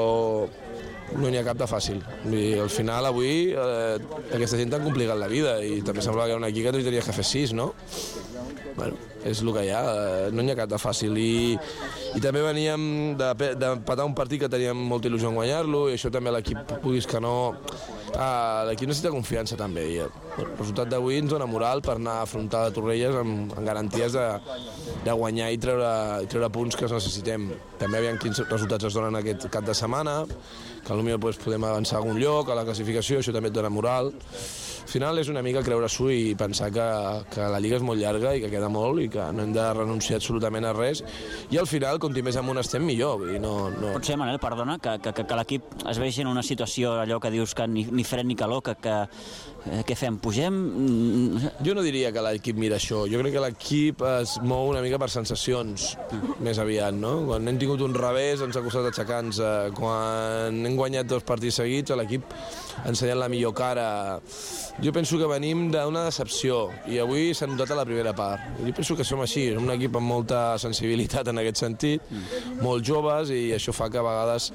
S15: no n'hi ha cap de fàcil. I al final, avui, eh, aquesta gent t'han complicat la vida i també semblava que era un equip que tu hi tenies que fer sis, no? Bueno, és el que hi ha, no n'hi ha cap de fàcil. I, i també veníem d'empatar un partit que teníem molta il·lusió en guanyar-lo i això també l'equip, puguis que no... Ah, l'equip necessita confiança també i el resultat d'avui ens dona moral per anar a afrontar a Torrelles amb, amb garanties de, de guanyar i treure, i treure punts que necessitem. També aviam quins resultats es donen aquest cap de setmana, que potser pues, podem avançar a algun lloc, a la classificació, això també et dona moral. Al final és una mica creure-s'ho i pensar que, que la Lliga és molt llarga i que queda molt i que no hem de renunciar absolutament a res i al final, com més amunt estem, millor. Vull dir, no, no...
S1: Potser, Manel, perdona, que, que, que l'equip es vegi en una situació, allò que dius que ni, ni fred ni calor, que, que eh, què fem, pugem?
S15: Jo no diria que l'equip mira això, jo crec que l'equip es mou una mica per sensacions, mm. més aviat, no? Quan hem tingut un revés ens ha costat aixecar-nos, quan hem guanyat dos partits seguits l'equip ha ensenyat la millor cara. Jo penso que venim d'una decepció i avui s'ha notat a la primera part. Jo penso que som així, som un equip amb molta sensibilitat en aquest sentit, mm. molt joves i això fa que a vegades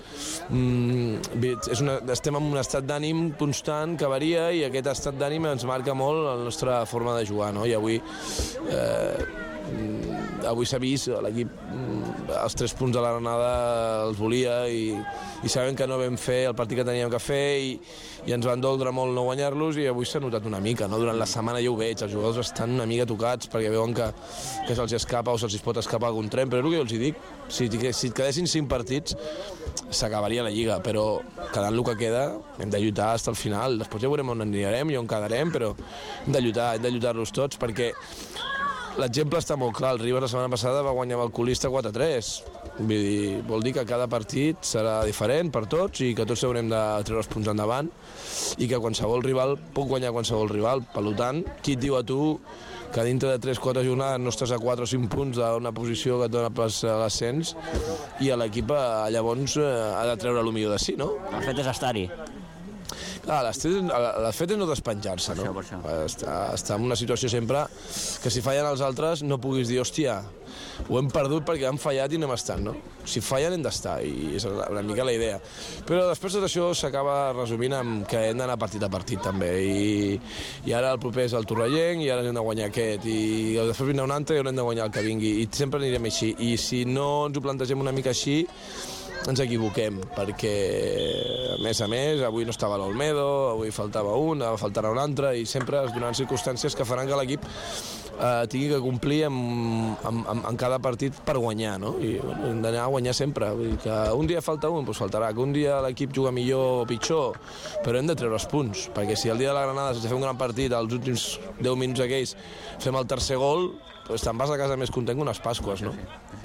S15: mm, és una, estem en un estat d'ànim constant que varia i aquest estat d'ànim ens marca molt la nostra forma de jugar, no? I avui eh, avui s'ha vist, l'equip els tres punts de l'Granada els volia i, i sabem que no vam fer el partit que teníem que fer i, i ens van doldre molt no guanyar-los i avui s'ha notat una mica, no? Durant la setmana ja ho veig, els jugadors estan una mica tocats perquè veuen que, que se'ls escapa o se'ls pot escapar algun tren, però és el que jo els dic, si, si quedessin cinc partits s'acabaria la Lliga, però quedant el que queda hem de lluitar fins al final, després ja veurem on anirem i on quedarem, però hem de lluitar, hem de lluitar-los tots perquè l'exemple està molt clar, el Rivas la setmana passada va guanyar amb el Colista quatre a tres. Vull dir, vol dir que cada partit serà diferent per tots i que tots haurem de treure els punts endavant i que qualsevol rival pot guanyar qualsevol rival. Per tant, qui et diu a tu que dintre de tres quatre jornades no estàs a quatre o cinc punts d'una posició que et dona pas a l'ascens i l'equip llavors ha de treure el millor de si, no?
S1: El fet és estar-hi.
S15: Clar, el fet és no despenjar-se, no? Per això, per això. Està, està en una situació sempre que si fallen els altres no puguis dir, hòstia, ho hem perdut perquè han fallat i no hem estat, no? Si fallen hem d'estar i és una mica la idea. Però després tot això s'acaba resumint amb que hem d'anar partit a partit també i, i ara el proper és el Torrellenc i ara hem de guanyar aquest i després vindrà un altre i haurem de guanyar el que vingui i sempre anirem així i si no ens ho plantegem una mica així ens equivoquem, perquè a més a més avui no estava l'Olmedo, avui faltava un, faltarà un altre i sempre es donaran circumstàncies que faran que l'equip eh, tingui que complir en, en, en cada partit per guanyar, no? I bueno, hem d'anar a guanyar sempre, vull dir que un dia falta un, doncs faltarà, que un dia l'equip juga millor o pitjor, però hem de treure els punts, perquè si el dia de la Granada sense fer un gran partit, als últims deu minuts aquells fem el tercer gol, doncs te'n vas a casa més content que unes Pasques, no?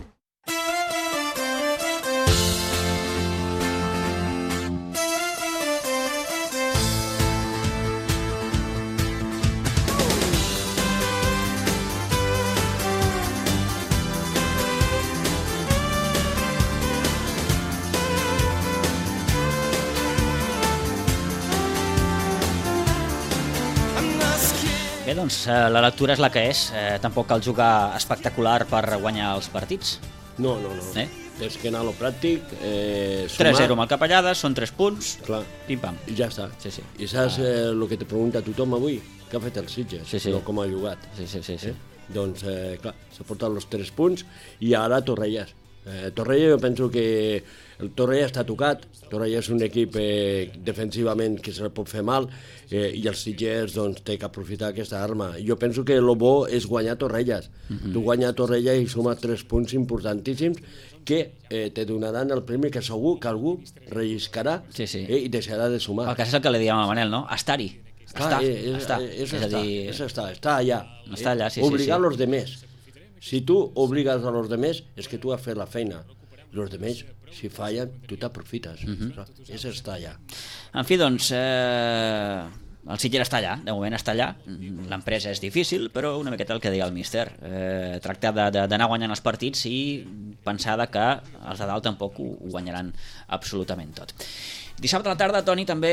S1: Bé, doncs, la lectura és la que és. Eh, tampoc cal jugar espectacular per guanyar els partits.
S10: No, no, no. Eh? Tens que anar a lo pràctic, eh, sumar...
S1: tres zero amb el Capellades, són tres punts,
S10: clar.
S1: Pim-pam.
S10: I ja està.
S1: Sí, sí.
S10: I saps eh, el que te pregunta tothom avui? Què ha fet el Sitges?
S1: Sí, sí.
S10: No com ha jugat.
S1: Sí, sí, sí. sí.
S10: Eh? Doncs, eh, clar, s'ha portat els tres punts i ara Torrelles. Eh, Torrelles jo penso que el Torrelles està tocat, Torrelles és un equip eh, defensivament que se li pot fer mal eh, i el Sitges doncs, té que aprofitar aquesta arma. Jo penso que el bo és guanyar Torrelles. Uh-huh. Tu guanyar Torrelles i sumar tres punts importantíssims que eh, te donaran el premi que segur que algú relliscarà
S1: sí, sí.
S10: Eh, i deixarà de sumar.
S1: El cas és el que li diem a Manel, no? Estar-hi.
S10: Clar,
S1: està,
S10: és,
S1: està.
S10: És, és,
S1: és a dir...
S10: és estar, està allà.
S1: Està allà, sí,
S10: Obligar
S1: sí, sí.
S10: los demés. Si tu obligues a los demés és que tu has fet la feina. Los demés, si fallen, tu t'aprofites. Uh-huh. És estar allà.
S1: En fi, doncs, eh, el Sitges està allà, de moment està allà. L'empresa és difícil, però una miqueta el que deia el míster. Eh, tractar d'anar guanyant els partits i pensar que els de dalt tampoc ho, ho guanyaran absolutament tot. Dissabte a la tarda, Toni, també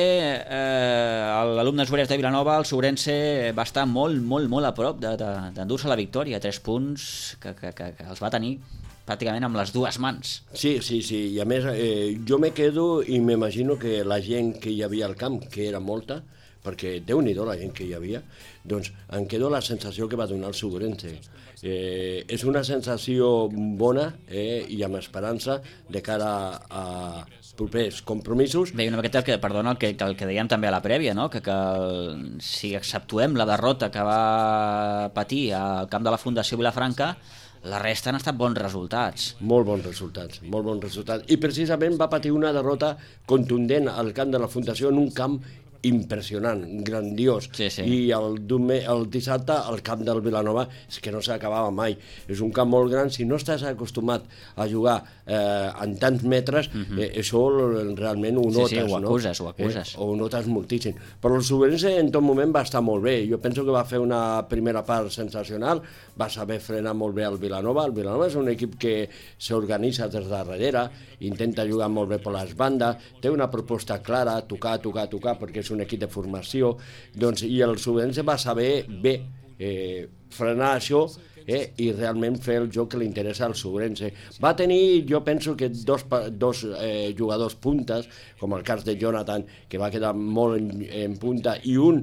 S1: eh, l'alumne Esborers de Vilanova, el Sobrense, va estar molt, molt, molt a prop d'endur-se la victòria. Tres punts que, que, que, que els va tenir pràcticament amb les dues mans.
S10: Sí, sí, sí. I a més, eh, jo me quedo i m'imagino que la gent que hi havia al camp, que era molta, perquè Déu-n'hi-do la gent que hi havia, doncs em quedo la sensació que va donar el Sobrense. Eh, és una sensació bona eh, i amb esperança de cara a propers compromisos.
S1: Bé, una miqueta, que, perdona, el que, el que dèiem també a la prèvia, no? que, que el, si exceptuem la derrota que va patir al camp de la Fundació Vilafranca, la resta han estat bons resultats.
S10: Molt bons resultats, molt bons resultats. I precisament va patir una derrota contundent al camp de la Fundació en un camp impressionant, grandiós.
S1: Sí, sí.
S10: I el, el dissabte al camp del Vilanova és que no s'acabava mai. És un camp molt gran, si no estàs acostumat a jugar eh, en tants metres, uh-huh. eh, això realment ho notes.
S1: Sí, sí, ho acuses,
S10: no?
S1: ho acuses.
S10: Eh, ho notes moltíssim. Però el Sobrense en tot moment va estar molt bé. Jo penso que va fer una primera part sensacional, va saber frenar molt bé el Vilanova. El Vilanova és un equip que s'organitza des de darrere, intenta jugar molt bé per les bandes, té una proposta clara, tocar, tocar, tocar, perquè és un equip de formació, doncs, i el Sobrense va saber bé eh, frenar això eh, i realment fer el joc que li interessa al Sobrense. Va tenir, jo penso que dos, dos eh, jugadors puntes, com el cas de Jonathan, que va quedar molt en, en punta, i un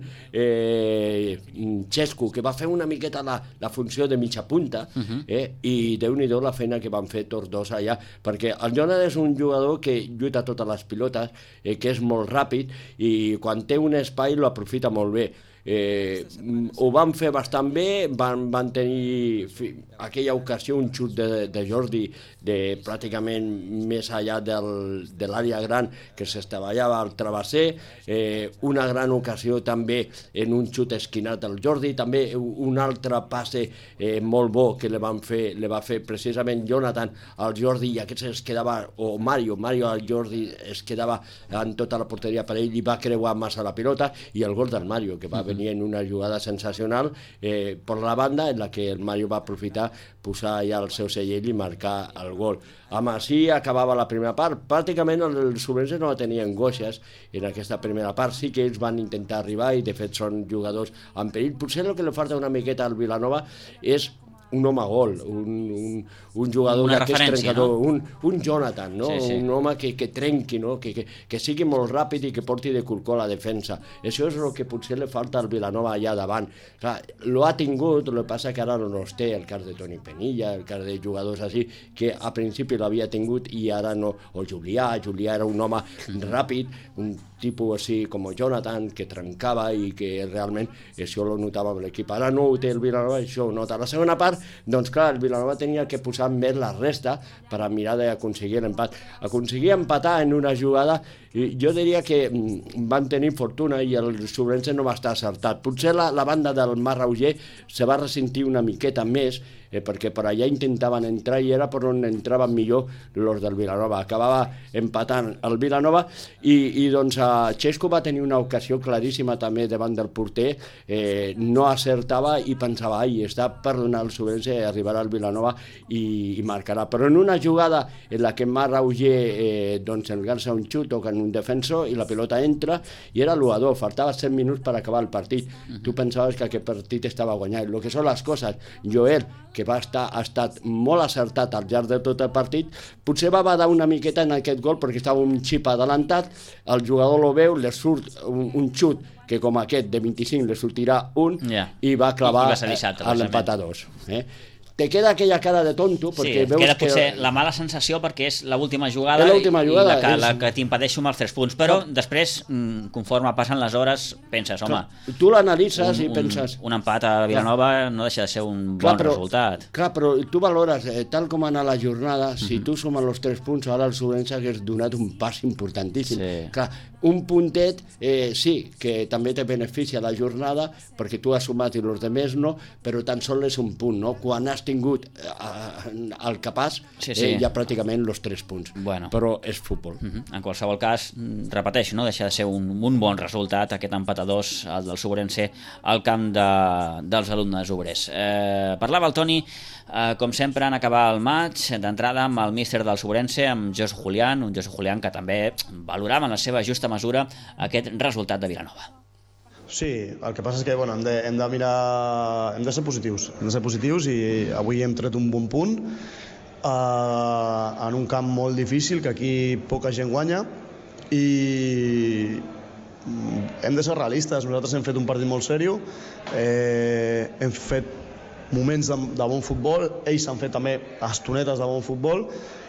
S10: eh, Xesco, que va fer una miqueta la, la funció de mitja punta, uh-huh. eh, i Déu-n'hi-do la feina que van fer tots dos allà, perquè el Jonathan és un jugador que lluita totes les pilotes, eh, que és molt ràpid, i quan té un espai lo aprofita molt bé. Eh, ho van fer bastant bé, van, van tenir fi, aquella ocasió un xut de, de Jordi de pràcticament més allà del, de l'àrea gran que s'estavallava al travesser, eh, una gran ocasió també en un xut esquinat del Jordi, també un altre passe eh, molt bo que le, van fer, le va fer precisament Jonathan al Jordi, i aquest es quedava, o Mario, Mario al Jordi es quedava en tota la porteria per ell i va creuar massa la pilota, i el gol del Mario, que va venir en una jugada sensacional eh, per la banda, en la que el Mario va aprofitar, posar allà el seu segell i marcar el gol. Amb així acabava la primera part. Pràcticament els Sobrense no tenien angoixes en aquesta primera part, sí que ells van intentar arribar i de fet són jugadors en perill. Potser el que li falta una miqueta al Vilanova és un home gol, un, un, un jugador d'aquest trencador, no? un, un Jonathan, no? Sí, sí. Un home que, que trenqui, no? que, que, que sigui molt ràpid i que porti de culcó la defensa. Això és el que potser li falta al Vilanova allà davant. Clar, lo ha tingut, el que passa que ara no els té, el cas de Toni Penilla, el cas de jugadors així, que a principi l'havia tingut i ara no. O Julià, Julià era un home ràpid, un tipus així com Jonathan, que trencava i que realment això lo notava amb l'equip. Ara no ho té el Vilanova, això ho nota. La segona part, doncs clar, el Vilanova tenia que posar més la resta per a mirar d'aconseguir l'empat. Aconseguir empatar en una jugada, jo diria que van tenir fortuna i el Sobrense no va estar acertat. Potser la, la banda del Marc Rauger se va ressentir una miqueta més, eh, perquè per allà intentaven entrar i era per on entraven millor els del Vilanova. Acabava empatant el Vilanova i, i doncs Xesco va tenir una ocasió claríssima també davant del porter, eh, no acertava i pensava, ai, està per donar el Sobrense, arribarà al Vilanova i, i marcarà. Però en una jugada en la que Marc Rauger eh, doncs engarça un xut, toca un defensor i la pilota entra i era l'u a dos, faltava set minuts per acabar el partit. Uh-huh. Tu pensaves que aquest partit estava guanyat. El que són les coses, Joel, que va estar, ha estat molt acertat al llarg de tot el partit, potser va badar una miqueta en aquest gol perquè estava un xip adelantat, el jugador lo veu, li surt un, un xut que com aquest de vint-i-cinc li sortirà un yeah. i va clavar I, i va a l'empat a dos. Eh? Te queda aquella cara de tonto perquè
S1: sí,
S10: veus
S1: queda
S10: que...
S1: potser la mala sensació perquè és l'última jugada,
S10: jugada
S1: i la que,
S10: és...
S1: la que t'impedeixo amb els tres punts, però clar. Després, conforme passen les hores, penses, home...
S10: Clar. Tu l'analitzes i penses...
S1: Un, un empat a Vilanova clar. No deixa de ser un clar, bon però, resultat.
S10: Clar, però tu valores, eh, tal com ha anat la jornada, si uh-huh. tu sumes els tres punts, ara el Sobrense hagués donat un pas importantíssim. Sí. Clar, un puntet, eh, sí, que també te beneficia la jornada, perquè tu has sumat i els demés no, però tan sols és un punt, no? Quan has tingut eh, el capaç, sí, sí. Eh, hi ha pràcticament els tres punts.
S1: Bueno.
S10: Però és futbol.
S1: Uh-huh. En qualsevol cas, repeteixo, no? Deixa de ser un, un bon resultat, aquest empat a dos, el del Sobrense, al camp de, dels alumnes obrers. Eh, parlava el Toni, eh, com sempre, en acabar el maig, d'entrada amb el míster del Sobrense, amb Josu Julián, un Josu Julián que també valorava en la seva justa mesura aquest resultat de Vilanova.
S16: Sí, el que passa és que bueno, hem, de, hem de mirar, hem de ser positius, hem de ser positius i avui hem tret un bon punt eh, en un camp molt difícil que aquí poca gent guanya i hem de ser realistes. Nosaltres hem fet un partit molt seriós, eh, hem fet moments de, de bon futbol, ells han fet també estonetes de bon futbol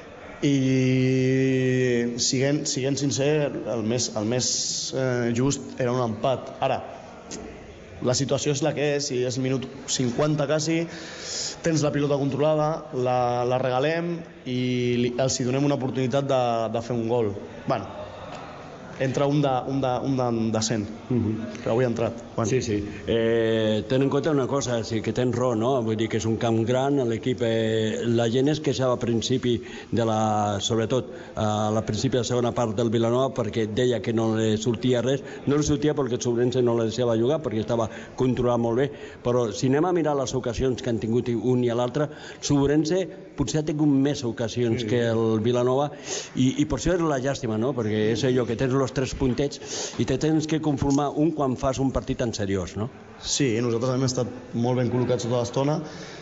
S16: i siguent, siguent sincer, el més, el més eh, just era un empat. Ara, la situació és la que és, i és minut cinquanta quasi, tens la pilota controlada, la, la regalem i li, els hi donem una oportunitat de, de fer un gol. Bueno, entra un de, un de, un de, de cent, uh-huh. que avui ha entrat. Bueno.
S14: Sí, sí. Eh, ten en compte una cosa, sí que tens raó, no? Vull dir que és un camp gran, l'equip... Eh, la gent es queixava a principi de la... sobretot a la principi de la segona part del Vilanova perquè deia que no li sortia res, no li sortia perquè el Sobrense no li deixava jugar, perquè estava controlat molt bé, però si anem a mirar les ocasions que han tingut un i l'altre, el Sobrense potser ha tingut més ocasions sí. que el Vilanova i, i per això és la llàstima, no? Perquè és allò que tens els dos o tres puntets i te tens que conformar un quan fas un partit tan seriós, no?
S16: Sí, nosaltres hem estat molt ben col·locats tota l'estona.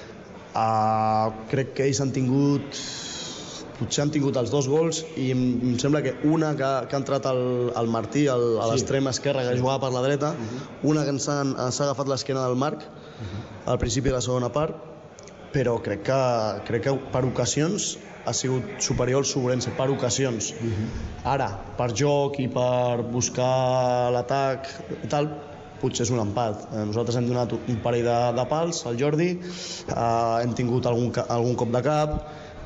S16: Uh, crec que ells han tingut... Potser han tingut els dos gols i em, em sembla que una que, que ha entrat al, al Martí, al, a l'extrem esquerre, que jugava per la dreta, uh-huh. una que ens ha, ens ha agafat l'esquena del Marc uh-huh. al principi de la segona part, però crec que, crec que per ocasions ha sigut superior al Sobrense, per ocasions. Uh-huh. Ara, per joc i per buscar l'atac i tal, potser és un empat. Nosaltres hem donat un parell de, de pals al Jordi, eh, hem tingut algun, algun cop de cap,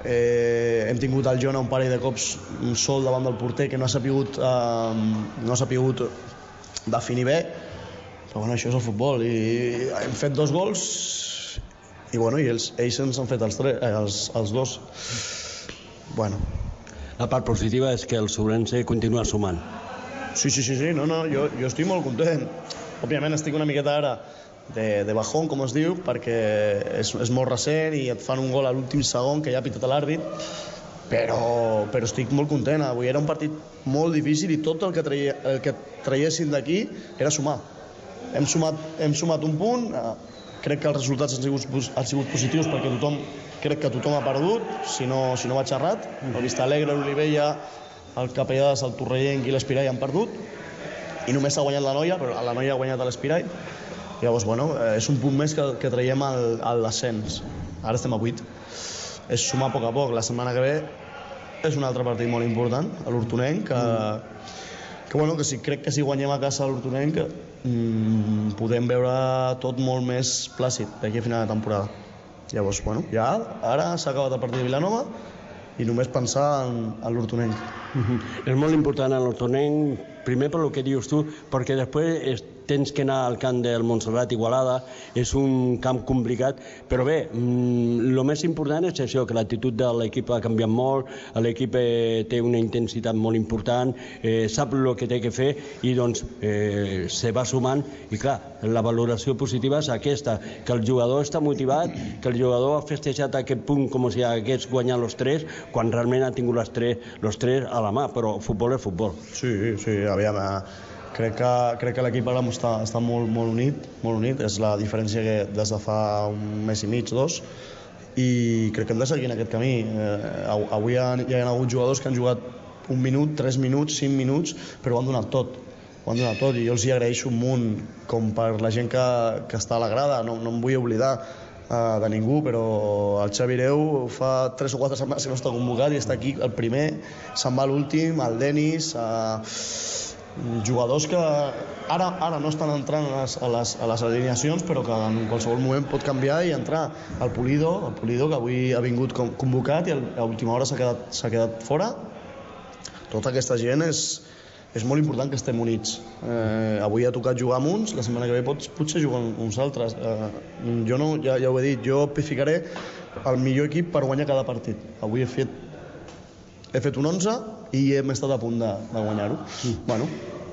S16: eh, hem tingut al Jona un parell de cops sol davant del porter que no ha sapigut, eh, no ha sapigut definir bé, però bueno, això és el futbol i hem fet dos gols i, bueno, i ells, ells ens han fet els, tres, eh, els, els dos. Bueno.
S14: La part positiva és que el Sobrense continua sumant.
S16: Sí, sí, sí, sí. No, no, jo, jo estic molt content. Òbviament estic una miqueta ara de, de bajón, com es diu, perquè és, és molt recent i et fan un gol a l'últim segon que ja ha pitat l'àrbit, però, però estic molt content. Avui era un partit molt difícil i tot el que, traie, el que traiessin d'aquí era sumar. Hem sumat, hem sumat un punt, crec que els resultats han sigut, han sigut positius perquè tothom, crec que tothom ha perdut, si no, si no vaig errat. El Vista Alegre, l'Olivella, el Capellades, el Torrellenc i l'Espirall han perdut i només s'ha guanyat la Noia, però la Noia ha guanyat a l'Espirall. Llavors, bueno, és un punt més que, que traiem al, a l'ascens. Ara estem a vuit. És sumar a poc a poc. La setmana que ve és un altre partit molt important, a l'Hortonenc, que, mm. que, bueno, que si, crec que si guanyem a casa a l'Hortonenc mmm, podem veure tot molt més plàcid d'aquí a final de temporada. Llavors, bueno, ja ara s'ha acabat el partit de Vilanova i només pensar en, en l'Hortonenc.
S14: Mm-hmm. És molt important a l'Hortonenc, primer per el que dius tu, perquè després tens que anar al camp del Montserrat Igualada, és un camp complicat, però bé, el més important és això, que l'actitud de l'equip ha canviat molt, l'equip té una intensitat molt important, eh, sap el que té que fer i doncs eh, se va sumant i clar, la valoració positiva és aquesta, que el jugador està motivat, que el jugador ha festejat aquest punt com si hagués guanyat els tres, quan realment ha tingut els tres, els tres a la mà, però futbol és futbol.
S16: Sí, sí, aviam, eh, crec que, crec que l'equip ara està, està molt, molt unit, molt unit, és la diferència que des de fa un mes i mig, dos, i crec que hem de seguir en aquest camí. Eh, avui hi ha, hi ha hagut jugadors que han jugat un minut, tres minuts, cinc minuts, però ho han donat tot. Ho han donat tot i jo els hi agraeixo un munt, com per la gent que, que està a la grada, no, no em vull oblidar uh, de ningú, però el Xavi Hereu fa tres o quatre setmanes que no està convocat i està aquí el primer, se'n va l'últim, el Denis, uh, jugadors que ara, ara no estan entrant a les, a, les, a les alineacions però que en qualsevol moment pot canviar i entrar. El Pulido, el Pulido que avui ha vingut convocat i a última hora s'ha quedat, s'ha quedat fora. Tota aquesta gent és, és molt important que estem units. Eh, avui ha tocat jugar amb uns, la setmana que ve pots, potser jugar amb uns altres. Eh, jo no, ja, ja ho he dit, jo ficaré el millor equip per guanyar cada partit. Avui he fet He fet un onze i hem estat a punt de, de guanyar-ho. Mm. Bueno.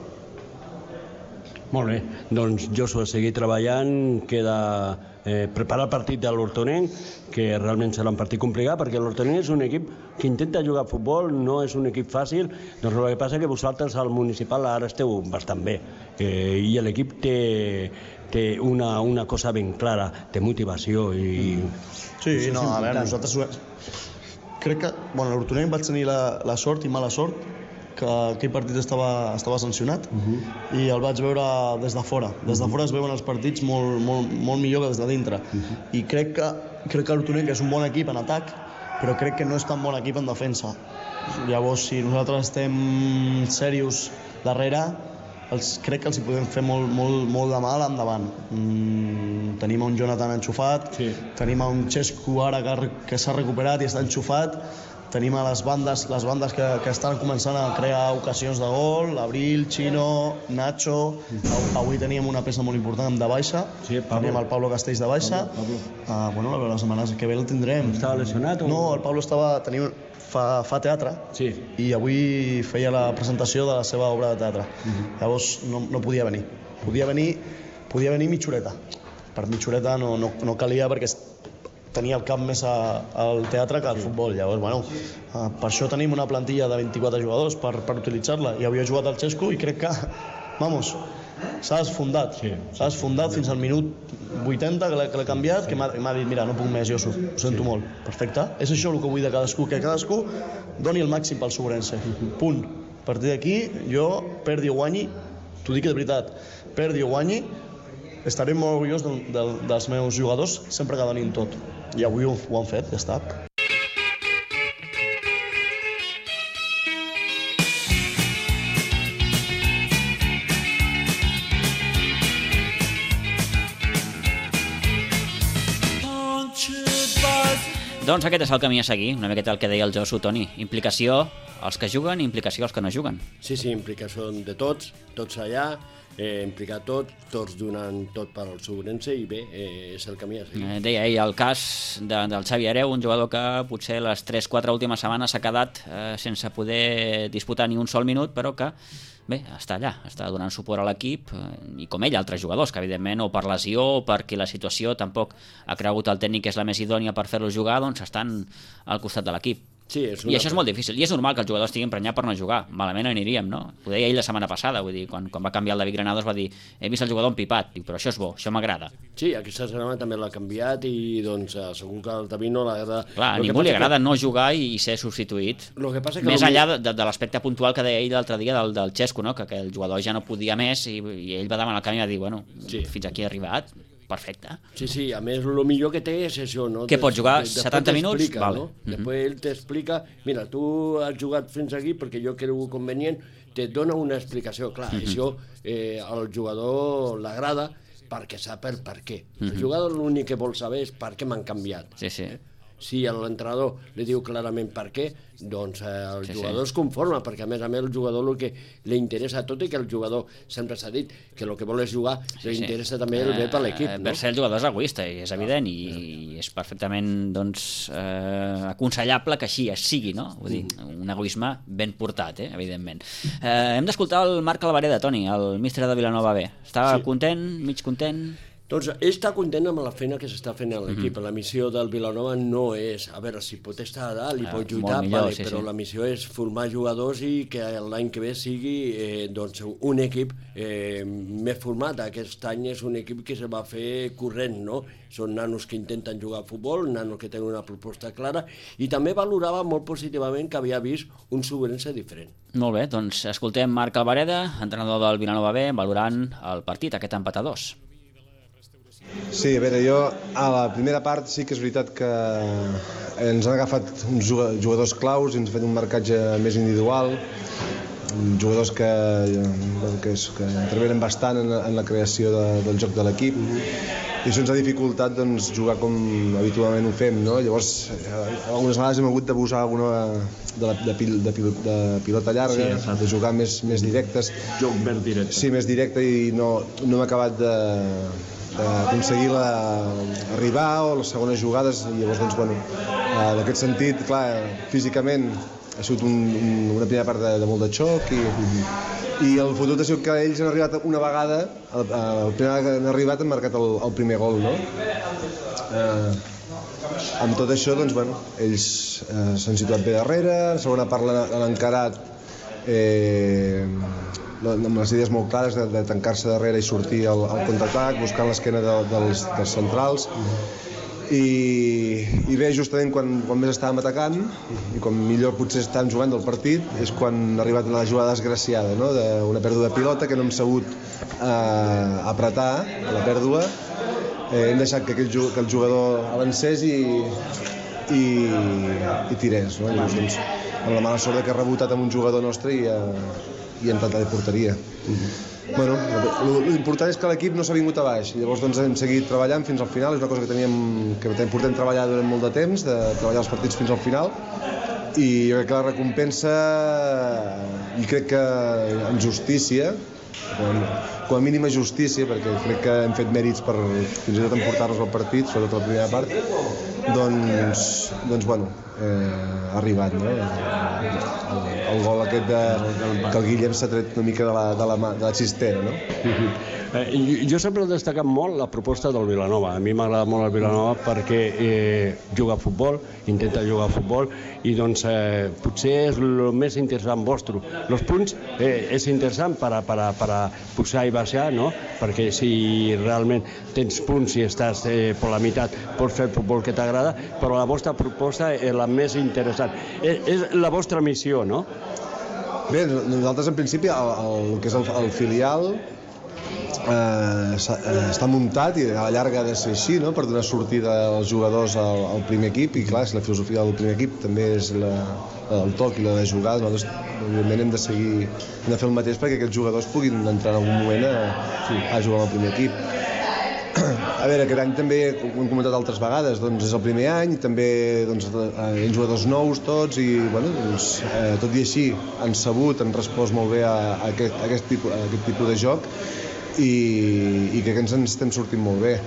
S14: Molt bé, doncs Joshua, seguir treballant, queda eh, preparar el partit de l'Hortonenc, que realment serà un partit complicat, perquè l'Hortonenc és un equip que intenta jugar a futbol, no és un equip fàcil, doncs el que passa és que vosaltres al municipal ara esteu bastant bé, eh, i l'equip té, té una, una cosa ben clara, té motivació i...
S16: Sí, no, a veure, nosaltres... Crec que, bueno, l'Hortonenc vaig tenir la, la sort i mala sort que aquell partit estava, estava sancionat uh-huh. i el vaig veure des de fora. Des de fora es veuen els partits molt, molt, molt millor que des de dintre. Uh-huh. I crec que, crec que l'Hortonenc és un bon equip en atac, però crec que no és tan bon equip en defensa. Llavors, si nosaltres estem serios darrere, els, crec que els hi podem fer molt, molt, molt de mal endavant. Mm, tenim un Jonathan enxufat, sí. Tenim un Xesco ara que, que s'ha recuperat i està enxufat, tenim a les bandes, les bandes que, que estan començant a crear ocasions de gol, Abril, Chino, Nacho, mm. avui teníem una peça molt important de baixa, sí, teníem el Pablo Castells de baixa, Pablo, Pablo. Uh, bueno, la setmana que ve el tindrem.
S14: Estava lesionat? O...
S16: No, el Pablo estava... Tenim, Fa, fa teatre sí. I avui feia la presentació de la seva obra de teatre. Uh-huh. Llavors no, no podia venir. Podia venir, podia venir mitja horeta. Per mitja horeta no, no, no calia perquè tenia el cap més a, al teatre que al futbol. Llavors, bueno, uh, per això tenim una plantilla de vint-i-quatre jugadors per, per utilitzar-la. I havia jugat al Xesco i crec que, vamos, s'ha desfondat. Sí. S'ha desfondat fins al minut vuitanta que l'he canviat, que m'ha dit, mira, no puc més, jo ho sento molt. Perfecte. És això el que vull de cadascú, que cadascú doni el màxim pel Sobrense. Punt. A partir d'aquí, jo perdi o guanyi, t'ho dic de veritat, perdi o guanyi, estaré molt orgullós de, de, dels meus jugadors sempre que donin tot. I avui ho, ho han fet, ja està.
S1: Doncs aquest és el camí a seguir, una miqueta el que deia el Josu, Toni. Implicació als que juguen i implicació als que no juguen.
S10: Sí, sí, implicació de tots, tots allà, eh, implicar tots, tots donant tot per al Sobrense i bé, eh, és el camí a seguir.
S1: Eh, deia ell, el cas de, del Xavi Hereu, un jugador que potser les tres quatre últimes setmanes s'ha quedat eh, sense poder disputar ni un sol minut, però que bé, està allà, està donant suport a l'equip i com ell, altres jugadors, que evidentment o per lesió o perquè la situació tampoc ha cregut el tècnic que és la més idònia per fer-lo jugar, doncs estan al costat de l'equip.
S10: Sí, és
S1: I això és molt difícil, i és normal que el jugador estigui emprenyat per no jugar, malament no aniríem, no? Ho deia ell la setmana passada, vull dir, quan, quan va canviar el David Granados va dir, he vist el jugador empipat, diu, però això és bo, això m'agrada.
S10: Sí, aquesta setmana també l'ha canviat i doncs segur que al David no l'agrada.
S1: Clar, a ningú li agrada que... no jugar i ser substituït.
S10: Lo que passa que
S1: més enllà de, de, de l'aspecte puntual que deia ell l'altre dia del, del Xesco, no? que, que el jugador ja no podia més i, i ell va demanar el camí i va dir, bueno, sí. fins aquí ha arribat, perfecte.
S10: Sí, sí, a més el millor que té és això, no?
S1: Què pot jugar? setanta minuts? Vale.
S10: No? Uh-huh. Després ell t'explica, mira, tu has jugat fins aquí perquè jo creu convenient, te dona una explicació, clar, uh-huh. això eh, al jugador l'agrada perquè sap el per què. Uh-huh. El jugador l'únic que vol saber és per què m'han canviat.
S1: Sí, sí.
S10: Eh? Si l'entrenador li diu clarament per què, doncs eh, el sí, jugador sí. es conforma, perquè a més a més el jugador el que li interessa tot i que el jugador sempre s'ha dit que el que vol és jugar, sí, li interessa sí. també el bé per l'equip.
S1: Eh, no? Per ser el jugador és egoista, i és evident, i, i és perfectament doncs, eh, aconsellable que així es sigui, no? Vull dir, un egoisme ben portat, eh, evidentment. Eh, hem d'escoltar el Marc Alvareda, Toni, el míster de Vilanova B. Està sí. content, mig content?
S10: Doncs ell està content amb la feina que s'està fent a l'equip. Mm-hmm. La missió del Vilanova no és, a veure, si pot estar a dalt i ah, pot lluitar, millor, vale, sí, però sí. la missió és formar jugadors i que l'any que ve sigui eh, doncs, un equip eh, més format. Aquest any és un equip que se va fer corrent, no? Són nanos que intenten jugar a futbol, nanos que tenen una proposta clara, i també valorava molt positivament que havia vist un Sobrense diferent.
S1: Molt bé, doncs escoltem Marc Alvareda, entrenador del Vilanova B, valorant el partit, aquest empat a dos.
S17: Sí, a veure, jo a la primera part sí que és veritat que ens han agafat uns jugadors claus i ens han fet un marcatge més individual, jugadors que, que, que intervenen bastant en, en la creació de, del joc de l'equip, i això ens ha dificultat doncs, jugar com habitualment ho fem, no? Llavors, algunes vegades hem hagut d'abusar alguna de, la, de, pil, de, pil, de pilota llarga, sí, de jugar més, més directes.
S18: Joc més directe.
S17: Sí, més directe, i no, no hem acabat de... d'aconseguir arribar o les segones jugades, i llavors doncs, bueno, en aquest sentit, clar, físicament ha sigut un, un, una primera part de, de molt de xoc, i, i el fotut ha sigut que ells han arribat una vegada, el, el primer que han arribat han marcat el, el primer gol, no? Eh, amb tot això, doncs, bueno, ells eh, s'han situat bé darrere, la segona part l'han encarat eh, amb les idees molt clares de, de tancar-se darrere i sortir al, al contraatac, buscant l'esquena de, dels, dels centrals, i, i bé, justament quan, quan més estàvem atacant i quan millor potser estàvem jugant del partit és quan ha arribat la jugada desgraciada, no? D'una pèrdua de pilota que no hem sabut eh, apretar la pèrdua, eh, hem deixat que, aquell, que el jugador avancés i, i, i tirés, no? Llavors, doncs, amb la mala sort que ha rebotat amb un jugador nostre i eh, i hem tratat de porteria. Mm-hmm. Bueno, l'important és que l'equip no s'ha vingut a baix, llavors doncs hem seguit treballant fins al final, és una cosa que teníem que portem treballar durant molt de temps, de treballar els partits fins al final, i jo crec que la recompensa, i crec que en justícia, com a mínima justícia, perquè crec que hem fet mèrits per fins i tot emportar-nos al partit, sobretot la primera part, doncs, doncs bueno, eh, ha arribat, no? El, el gol aquest de, que el Guillem s'ha tret una mica de la, de la, de la cistera, no?
S14: Eh, jo sempre he destacat molt la proposta del Vilanova. A mi m'agrada molt el Vilanova perquè eh, juga a futbol, intenta jugar a futbol i doncs eh, potser és el més interessant vostre. Els punts eh, és interessant per a, per a, per a pujar i baixar, no? Perquè si realment tens punts i estàs eh, per la meitat pots fer el futbol que t'agrada, però la vostra proposta és la més interessant. És, és la vostra missió, no?
S17: Bé, nosaltres en principi el, el, el que és el, el filial eh, està muntat i a la llarga ha de ser així, no? Per donar sortida als jugadors al, al primer equip, i clar, la filosofia del primer equip també és la, el toc i la de jugar. Nosaltres evidentment hem de seguir, hem de fer el mateix perquè aquests jugadors puguin entrar en algun moment a, a jugar amb el primer equip. A veure, aquest any també, ho hem comentat altres vegades, doncs és el primer any, també doncs, hi ha jugadors nous tots i, bueno, doncs, eh, tot i així han sabut, han respost molt bé a, a, aquest, a, aquest, tipus, a aquest tipus de joc i, i crec que ens en estem sortint molt bé.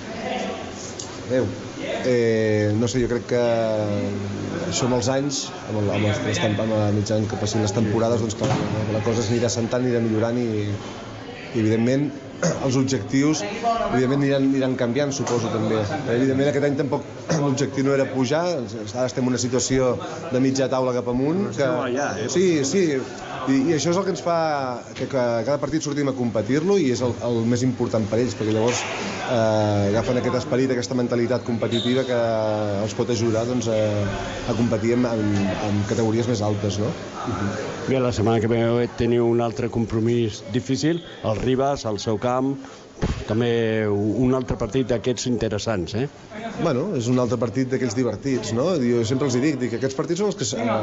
S17: Adéu. Eh, no sé, jo crec que això amb els anys, amb, el, amb, els, amb els mitjans que passin les temporades, doncs clar, la cosa s'anirà assentant, anirà millorant i, i evidentment els objectius evidentment aniran, aniran canviant, suposo també. Evidentment aquest any tampoc l'objectiu no era pujar, ara estem en una situació de mitja taula cap amunt. Que... Sí, sí, i, i això és el que ens fa que, que cada partit sortim a competir-lo i és el, el més important per ells, perquè llavors eh, agafen aquest esperit, aquesta mentalitat competitiva que els pot ajudar doncs, a, a competir en, en, en categories més altes, no?
S14: Bé, la setmana que ve teniu un altre compromís difícil, el Ribas, al seu camp, també un altre partit d'aquests interessants, eh?
S17: Bueno, és un altre partit d'aquells divertits, no? Jo sempre els dic, dic que aquests partits són els que...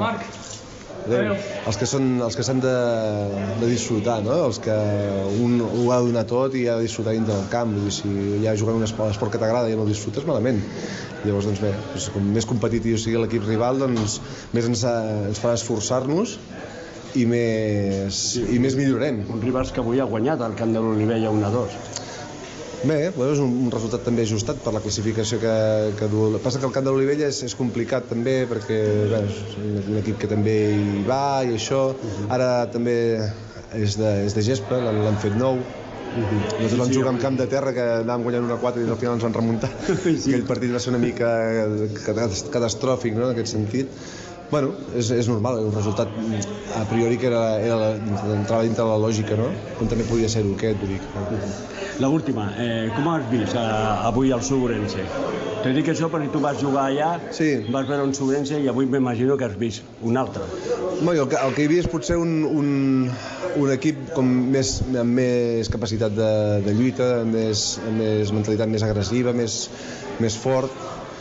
S17: Eh, els que són els que s'han de, de disfrutar, no? Els que un ho ha de donar tot i ha de disfrutar dintre del camp. I si ja jugant un esport, esport que t'agrada i no el disfrutes, malament. Llavors, doncs bé, doncs, com més competitiu sigui l'equip rival, doncs més ens, ens farà esforçar-nos i més, sí, i més millorem.
S14: Un Ribas que avui ha guanyat al camp de l'Olivella un a dos.
S17: Bé, bueno, és un, un resultat també ajustat per la classificació que, que du. El que passa que el camp de l'Olivella és, és complicat també perquè bé, és un equip que també hi va i això. Ara també és de, és de gespa, l'han fet nou. Nosaltres vam jugar en camp de terra que anàvem guanyant una a quatre i al final ens van remuntar. Aquell partit va ser una mica catastròfic, no?, en aquest sentit. Bueno, és, és normal, un resultat a priori que era, era entrava dintre de la lògica, no? Com també podia ser-ho aquest, vull dir.
S14: La última, eh, com has vist eh, avui el Subrense? Te dic això perquè tu vas jugar allà,
S17: sí.
S14: Vas veure un Subrense i avui m'imagino que has vist un altre.
S17: Bueno, el, que, el que hi havia és potser un, un, un equip com més, amb més capacitat de, de lluita, amb més, amb més mentalitat més agressiva, més, més fort,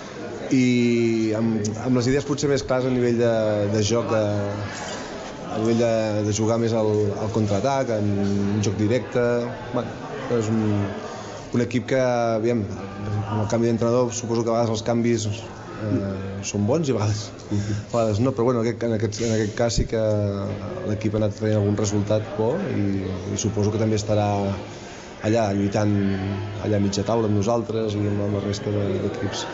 S17: i amb, amb les idees potser més clares a nivell de, de joc, de, a nivell de, de jugar més al, al contraatac, en un joc directe. Bueno, és un, un equip que, aviam, amb el canvi d'entrenador suposo que a vegades els canvis eh, són bons i a vegades, a vegades no, però bueno, en, aquest, en, aquest, en aquest cas sí que l'equip ha anat traient algun resultat bo i, i suposo que també estarà allà lluitant allà a mitja taula amb nosaltres i amb la resta d'equips.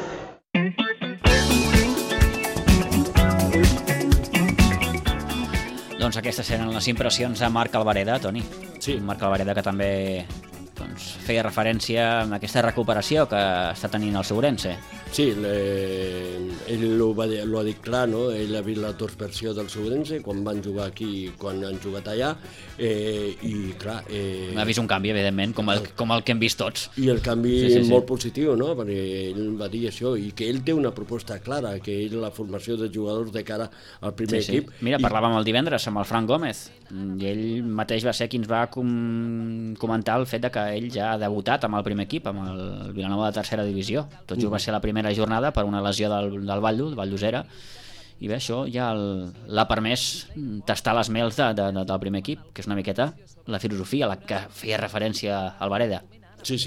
S1: Doncs aquestes eren les impressions de Marc Albareda, Toni.
S10: Sí.
S1: Marc Albareda que també doncs, feia referència a aquesta recuperació que està tenint el Ourense.
S10: Sí, ell ho, va, ho ha dit clar, no? Ell ha vist la torsió del Ourense quan van jugar aquí i quan han jugat allà, eh, i clar... Eh,
S1: ha vist un canvi, evidentment, com el, com el que hem vist tots.
S10: I el canvi
S1: sí, sí, sí.
S10: molt positiu, no? Perquè ell va dir això, i que ell té una proposta clara, que és la formació de jugadors de cara al primer
S1: sí, sí.
S10: equip.
S1: Mira,
S10: I...
S1: parlàvem el divendres amb el Fran Gómez, i ell mateix va ser qui ens va com... comentar el fet de que ell ja ha debutat amb el primer equip, amb el Vilanova de tercera divisió. Tot just mm. va ser la primera jornada per una lesió del, del Valdo, del Vall d'Osera, i bé, això ja l'ha permès tastar les mels de, de, de, del primer equip, que és una miqueta la filosofia a la que feia referència Albareda.
S10: Sí, sí.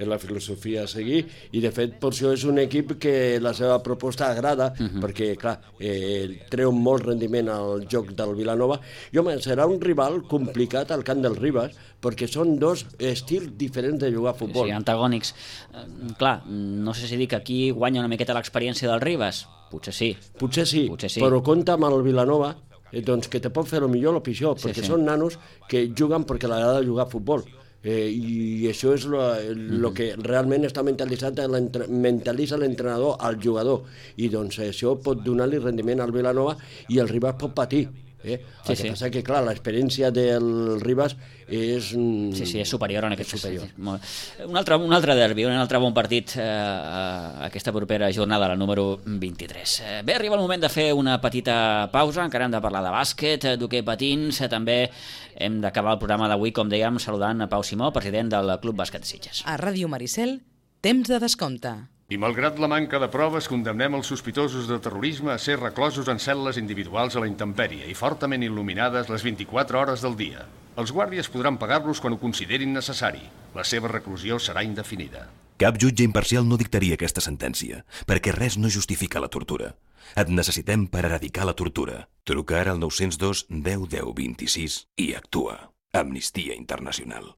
S10: és la filosofia a seguir, i de fet per això és un equip que la seva proposta agrada, uh -huh. perquè clar, eh, treu molt rendiment al joc del Vilanova, i home, serà un rival complicat al camp del Ribas, perquè són dos estils diferents de jugar a futbol.
S1: Sí, antagònics. Eh, clar, no sé si dir que aquí guanya una miqueta l'experiència del Ribas. Potser sí.
S10: Potser sí,
S1: Potser sí.
S10: però compta amb el Vilanova, eh, doncs que te pot fer el millor o el pitjor, sí, perquè sí. són nanos que juguen perquè l'agrada jugar a futbol. Eh, i això és el mm-hmm. que realment està mentalitzat, mentalitza l'entrenador al jugador, i doncs això pot donar-li rendiment al Vilanova i el Ribas pot patir. Eh?
S1: Sí,
S10: el que
S1: sí.
S10: passa que, clar, l'experiència del Ribas és...
S1: Sí, sí, és superior en aquest superior. Sí. Un, altre, un altre derbi, un altre bon partit eh, a aquesta propera jornada, la número vint-i-tres. Eh, bé, arriba el moment de fer una petita pausa, encara hem de parlar de bàsquet, d'hoquei patins, eh, també hem d'acabar el programa d'avui, com dèiem, saludant a Pau Simó, president del Club Bàsquet Sitges.
S9: A Ràdio Maricel, temps de descompte.
S18: I malgrat la manca de proves, condemnem els sospitosos de terrorisme a ser reclosos en cel·les individuals a la intempèrie i fortament il·luminades les vint-i-quatre hores del dia. Els guàrdies podran pagar-los quan ho considerin necessari. La seva reclusió serà indefinida.
S19: Cap jutge imparcial no dictaria aquesta sentència, perquè res no justifica la tortura. Et necessitem per eradicar la tortura. Truca ara al nou zero dos deu deu vint-i-sis i actua. Amnistia Internacional.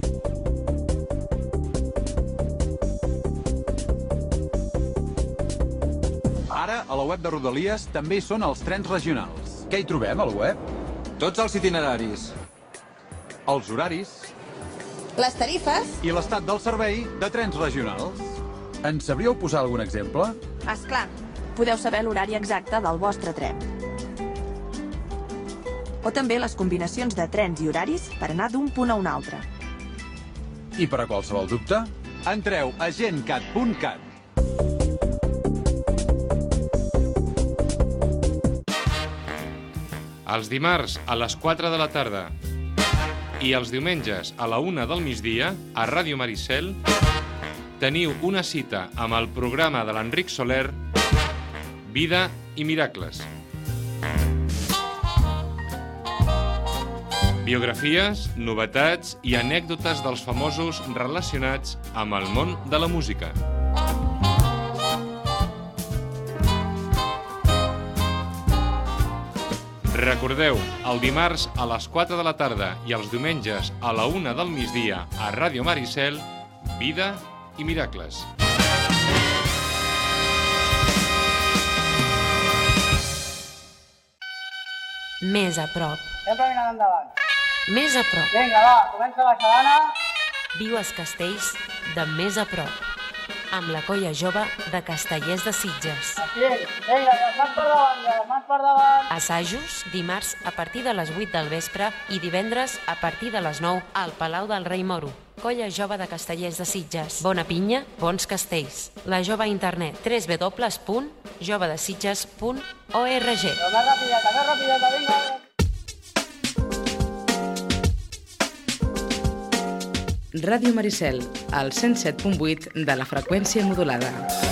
S7: Ara, a la web de Rodalies també hi són els trens regionals. Què hi trobem, al web? Tots els itineraris, els horaris,
S20: les tarifes
S7: i l'estat del servei de trens regionals. Ens sabríeu posar algun exemple?
S20: És clar, podeu saber l'horari exacte del vostre tren. O també les combinacions de trens i horaris per anar d'un punt a un altre.
S7: I per a qualsevol dubte, entreu a gencat punt cat.
S21: Els dimarts a les quatre de la tarda i els diumenges a la una del migdia a Ràdio Maricel teniu una cita amb el programa de l'Enric Soler Vida i Miracles. Biografies, novetats i anècdotes dels famosos relacionats amb el món de la música. Recordeu, el dimarts a les quatre de la tarda i els diumenges a la una del migdia a Ràdio Maricel, Vida i Miracles.
S22: Més a prop.
S23: Sempre mirant endavant.
S22: Més a prop.
S23: Vinga, va, comença la xalana.
S22: Viu els castells de més a prop. Amb la colla jove de Castellers de Sitges.
S23: Aquí, vinga, les mans per davant, les mans per davant.
S22: Assajos dimarts a partir de les vuit del vespre i divendres a partir de les nou al Palau del Rei Moro. Colla jove de Castellers de Sitges. Bona pinya, bons castells. La jove a internet w w w punt jove de sitges punt org.
S23: Però més rapideta, més rapideta, vinga.
S9: Ràdio Maricel, al cent set punt vuit de la freqüència modulada.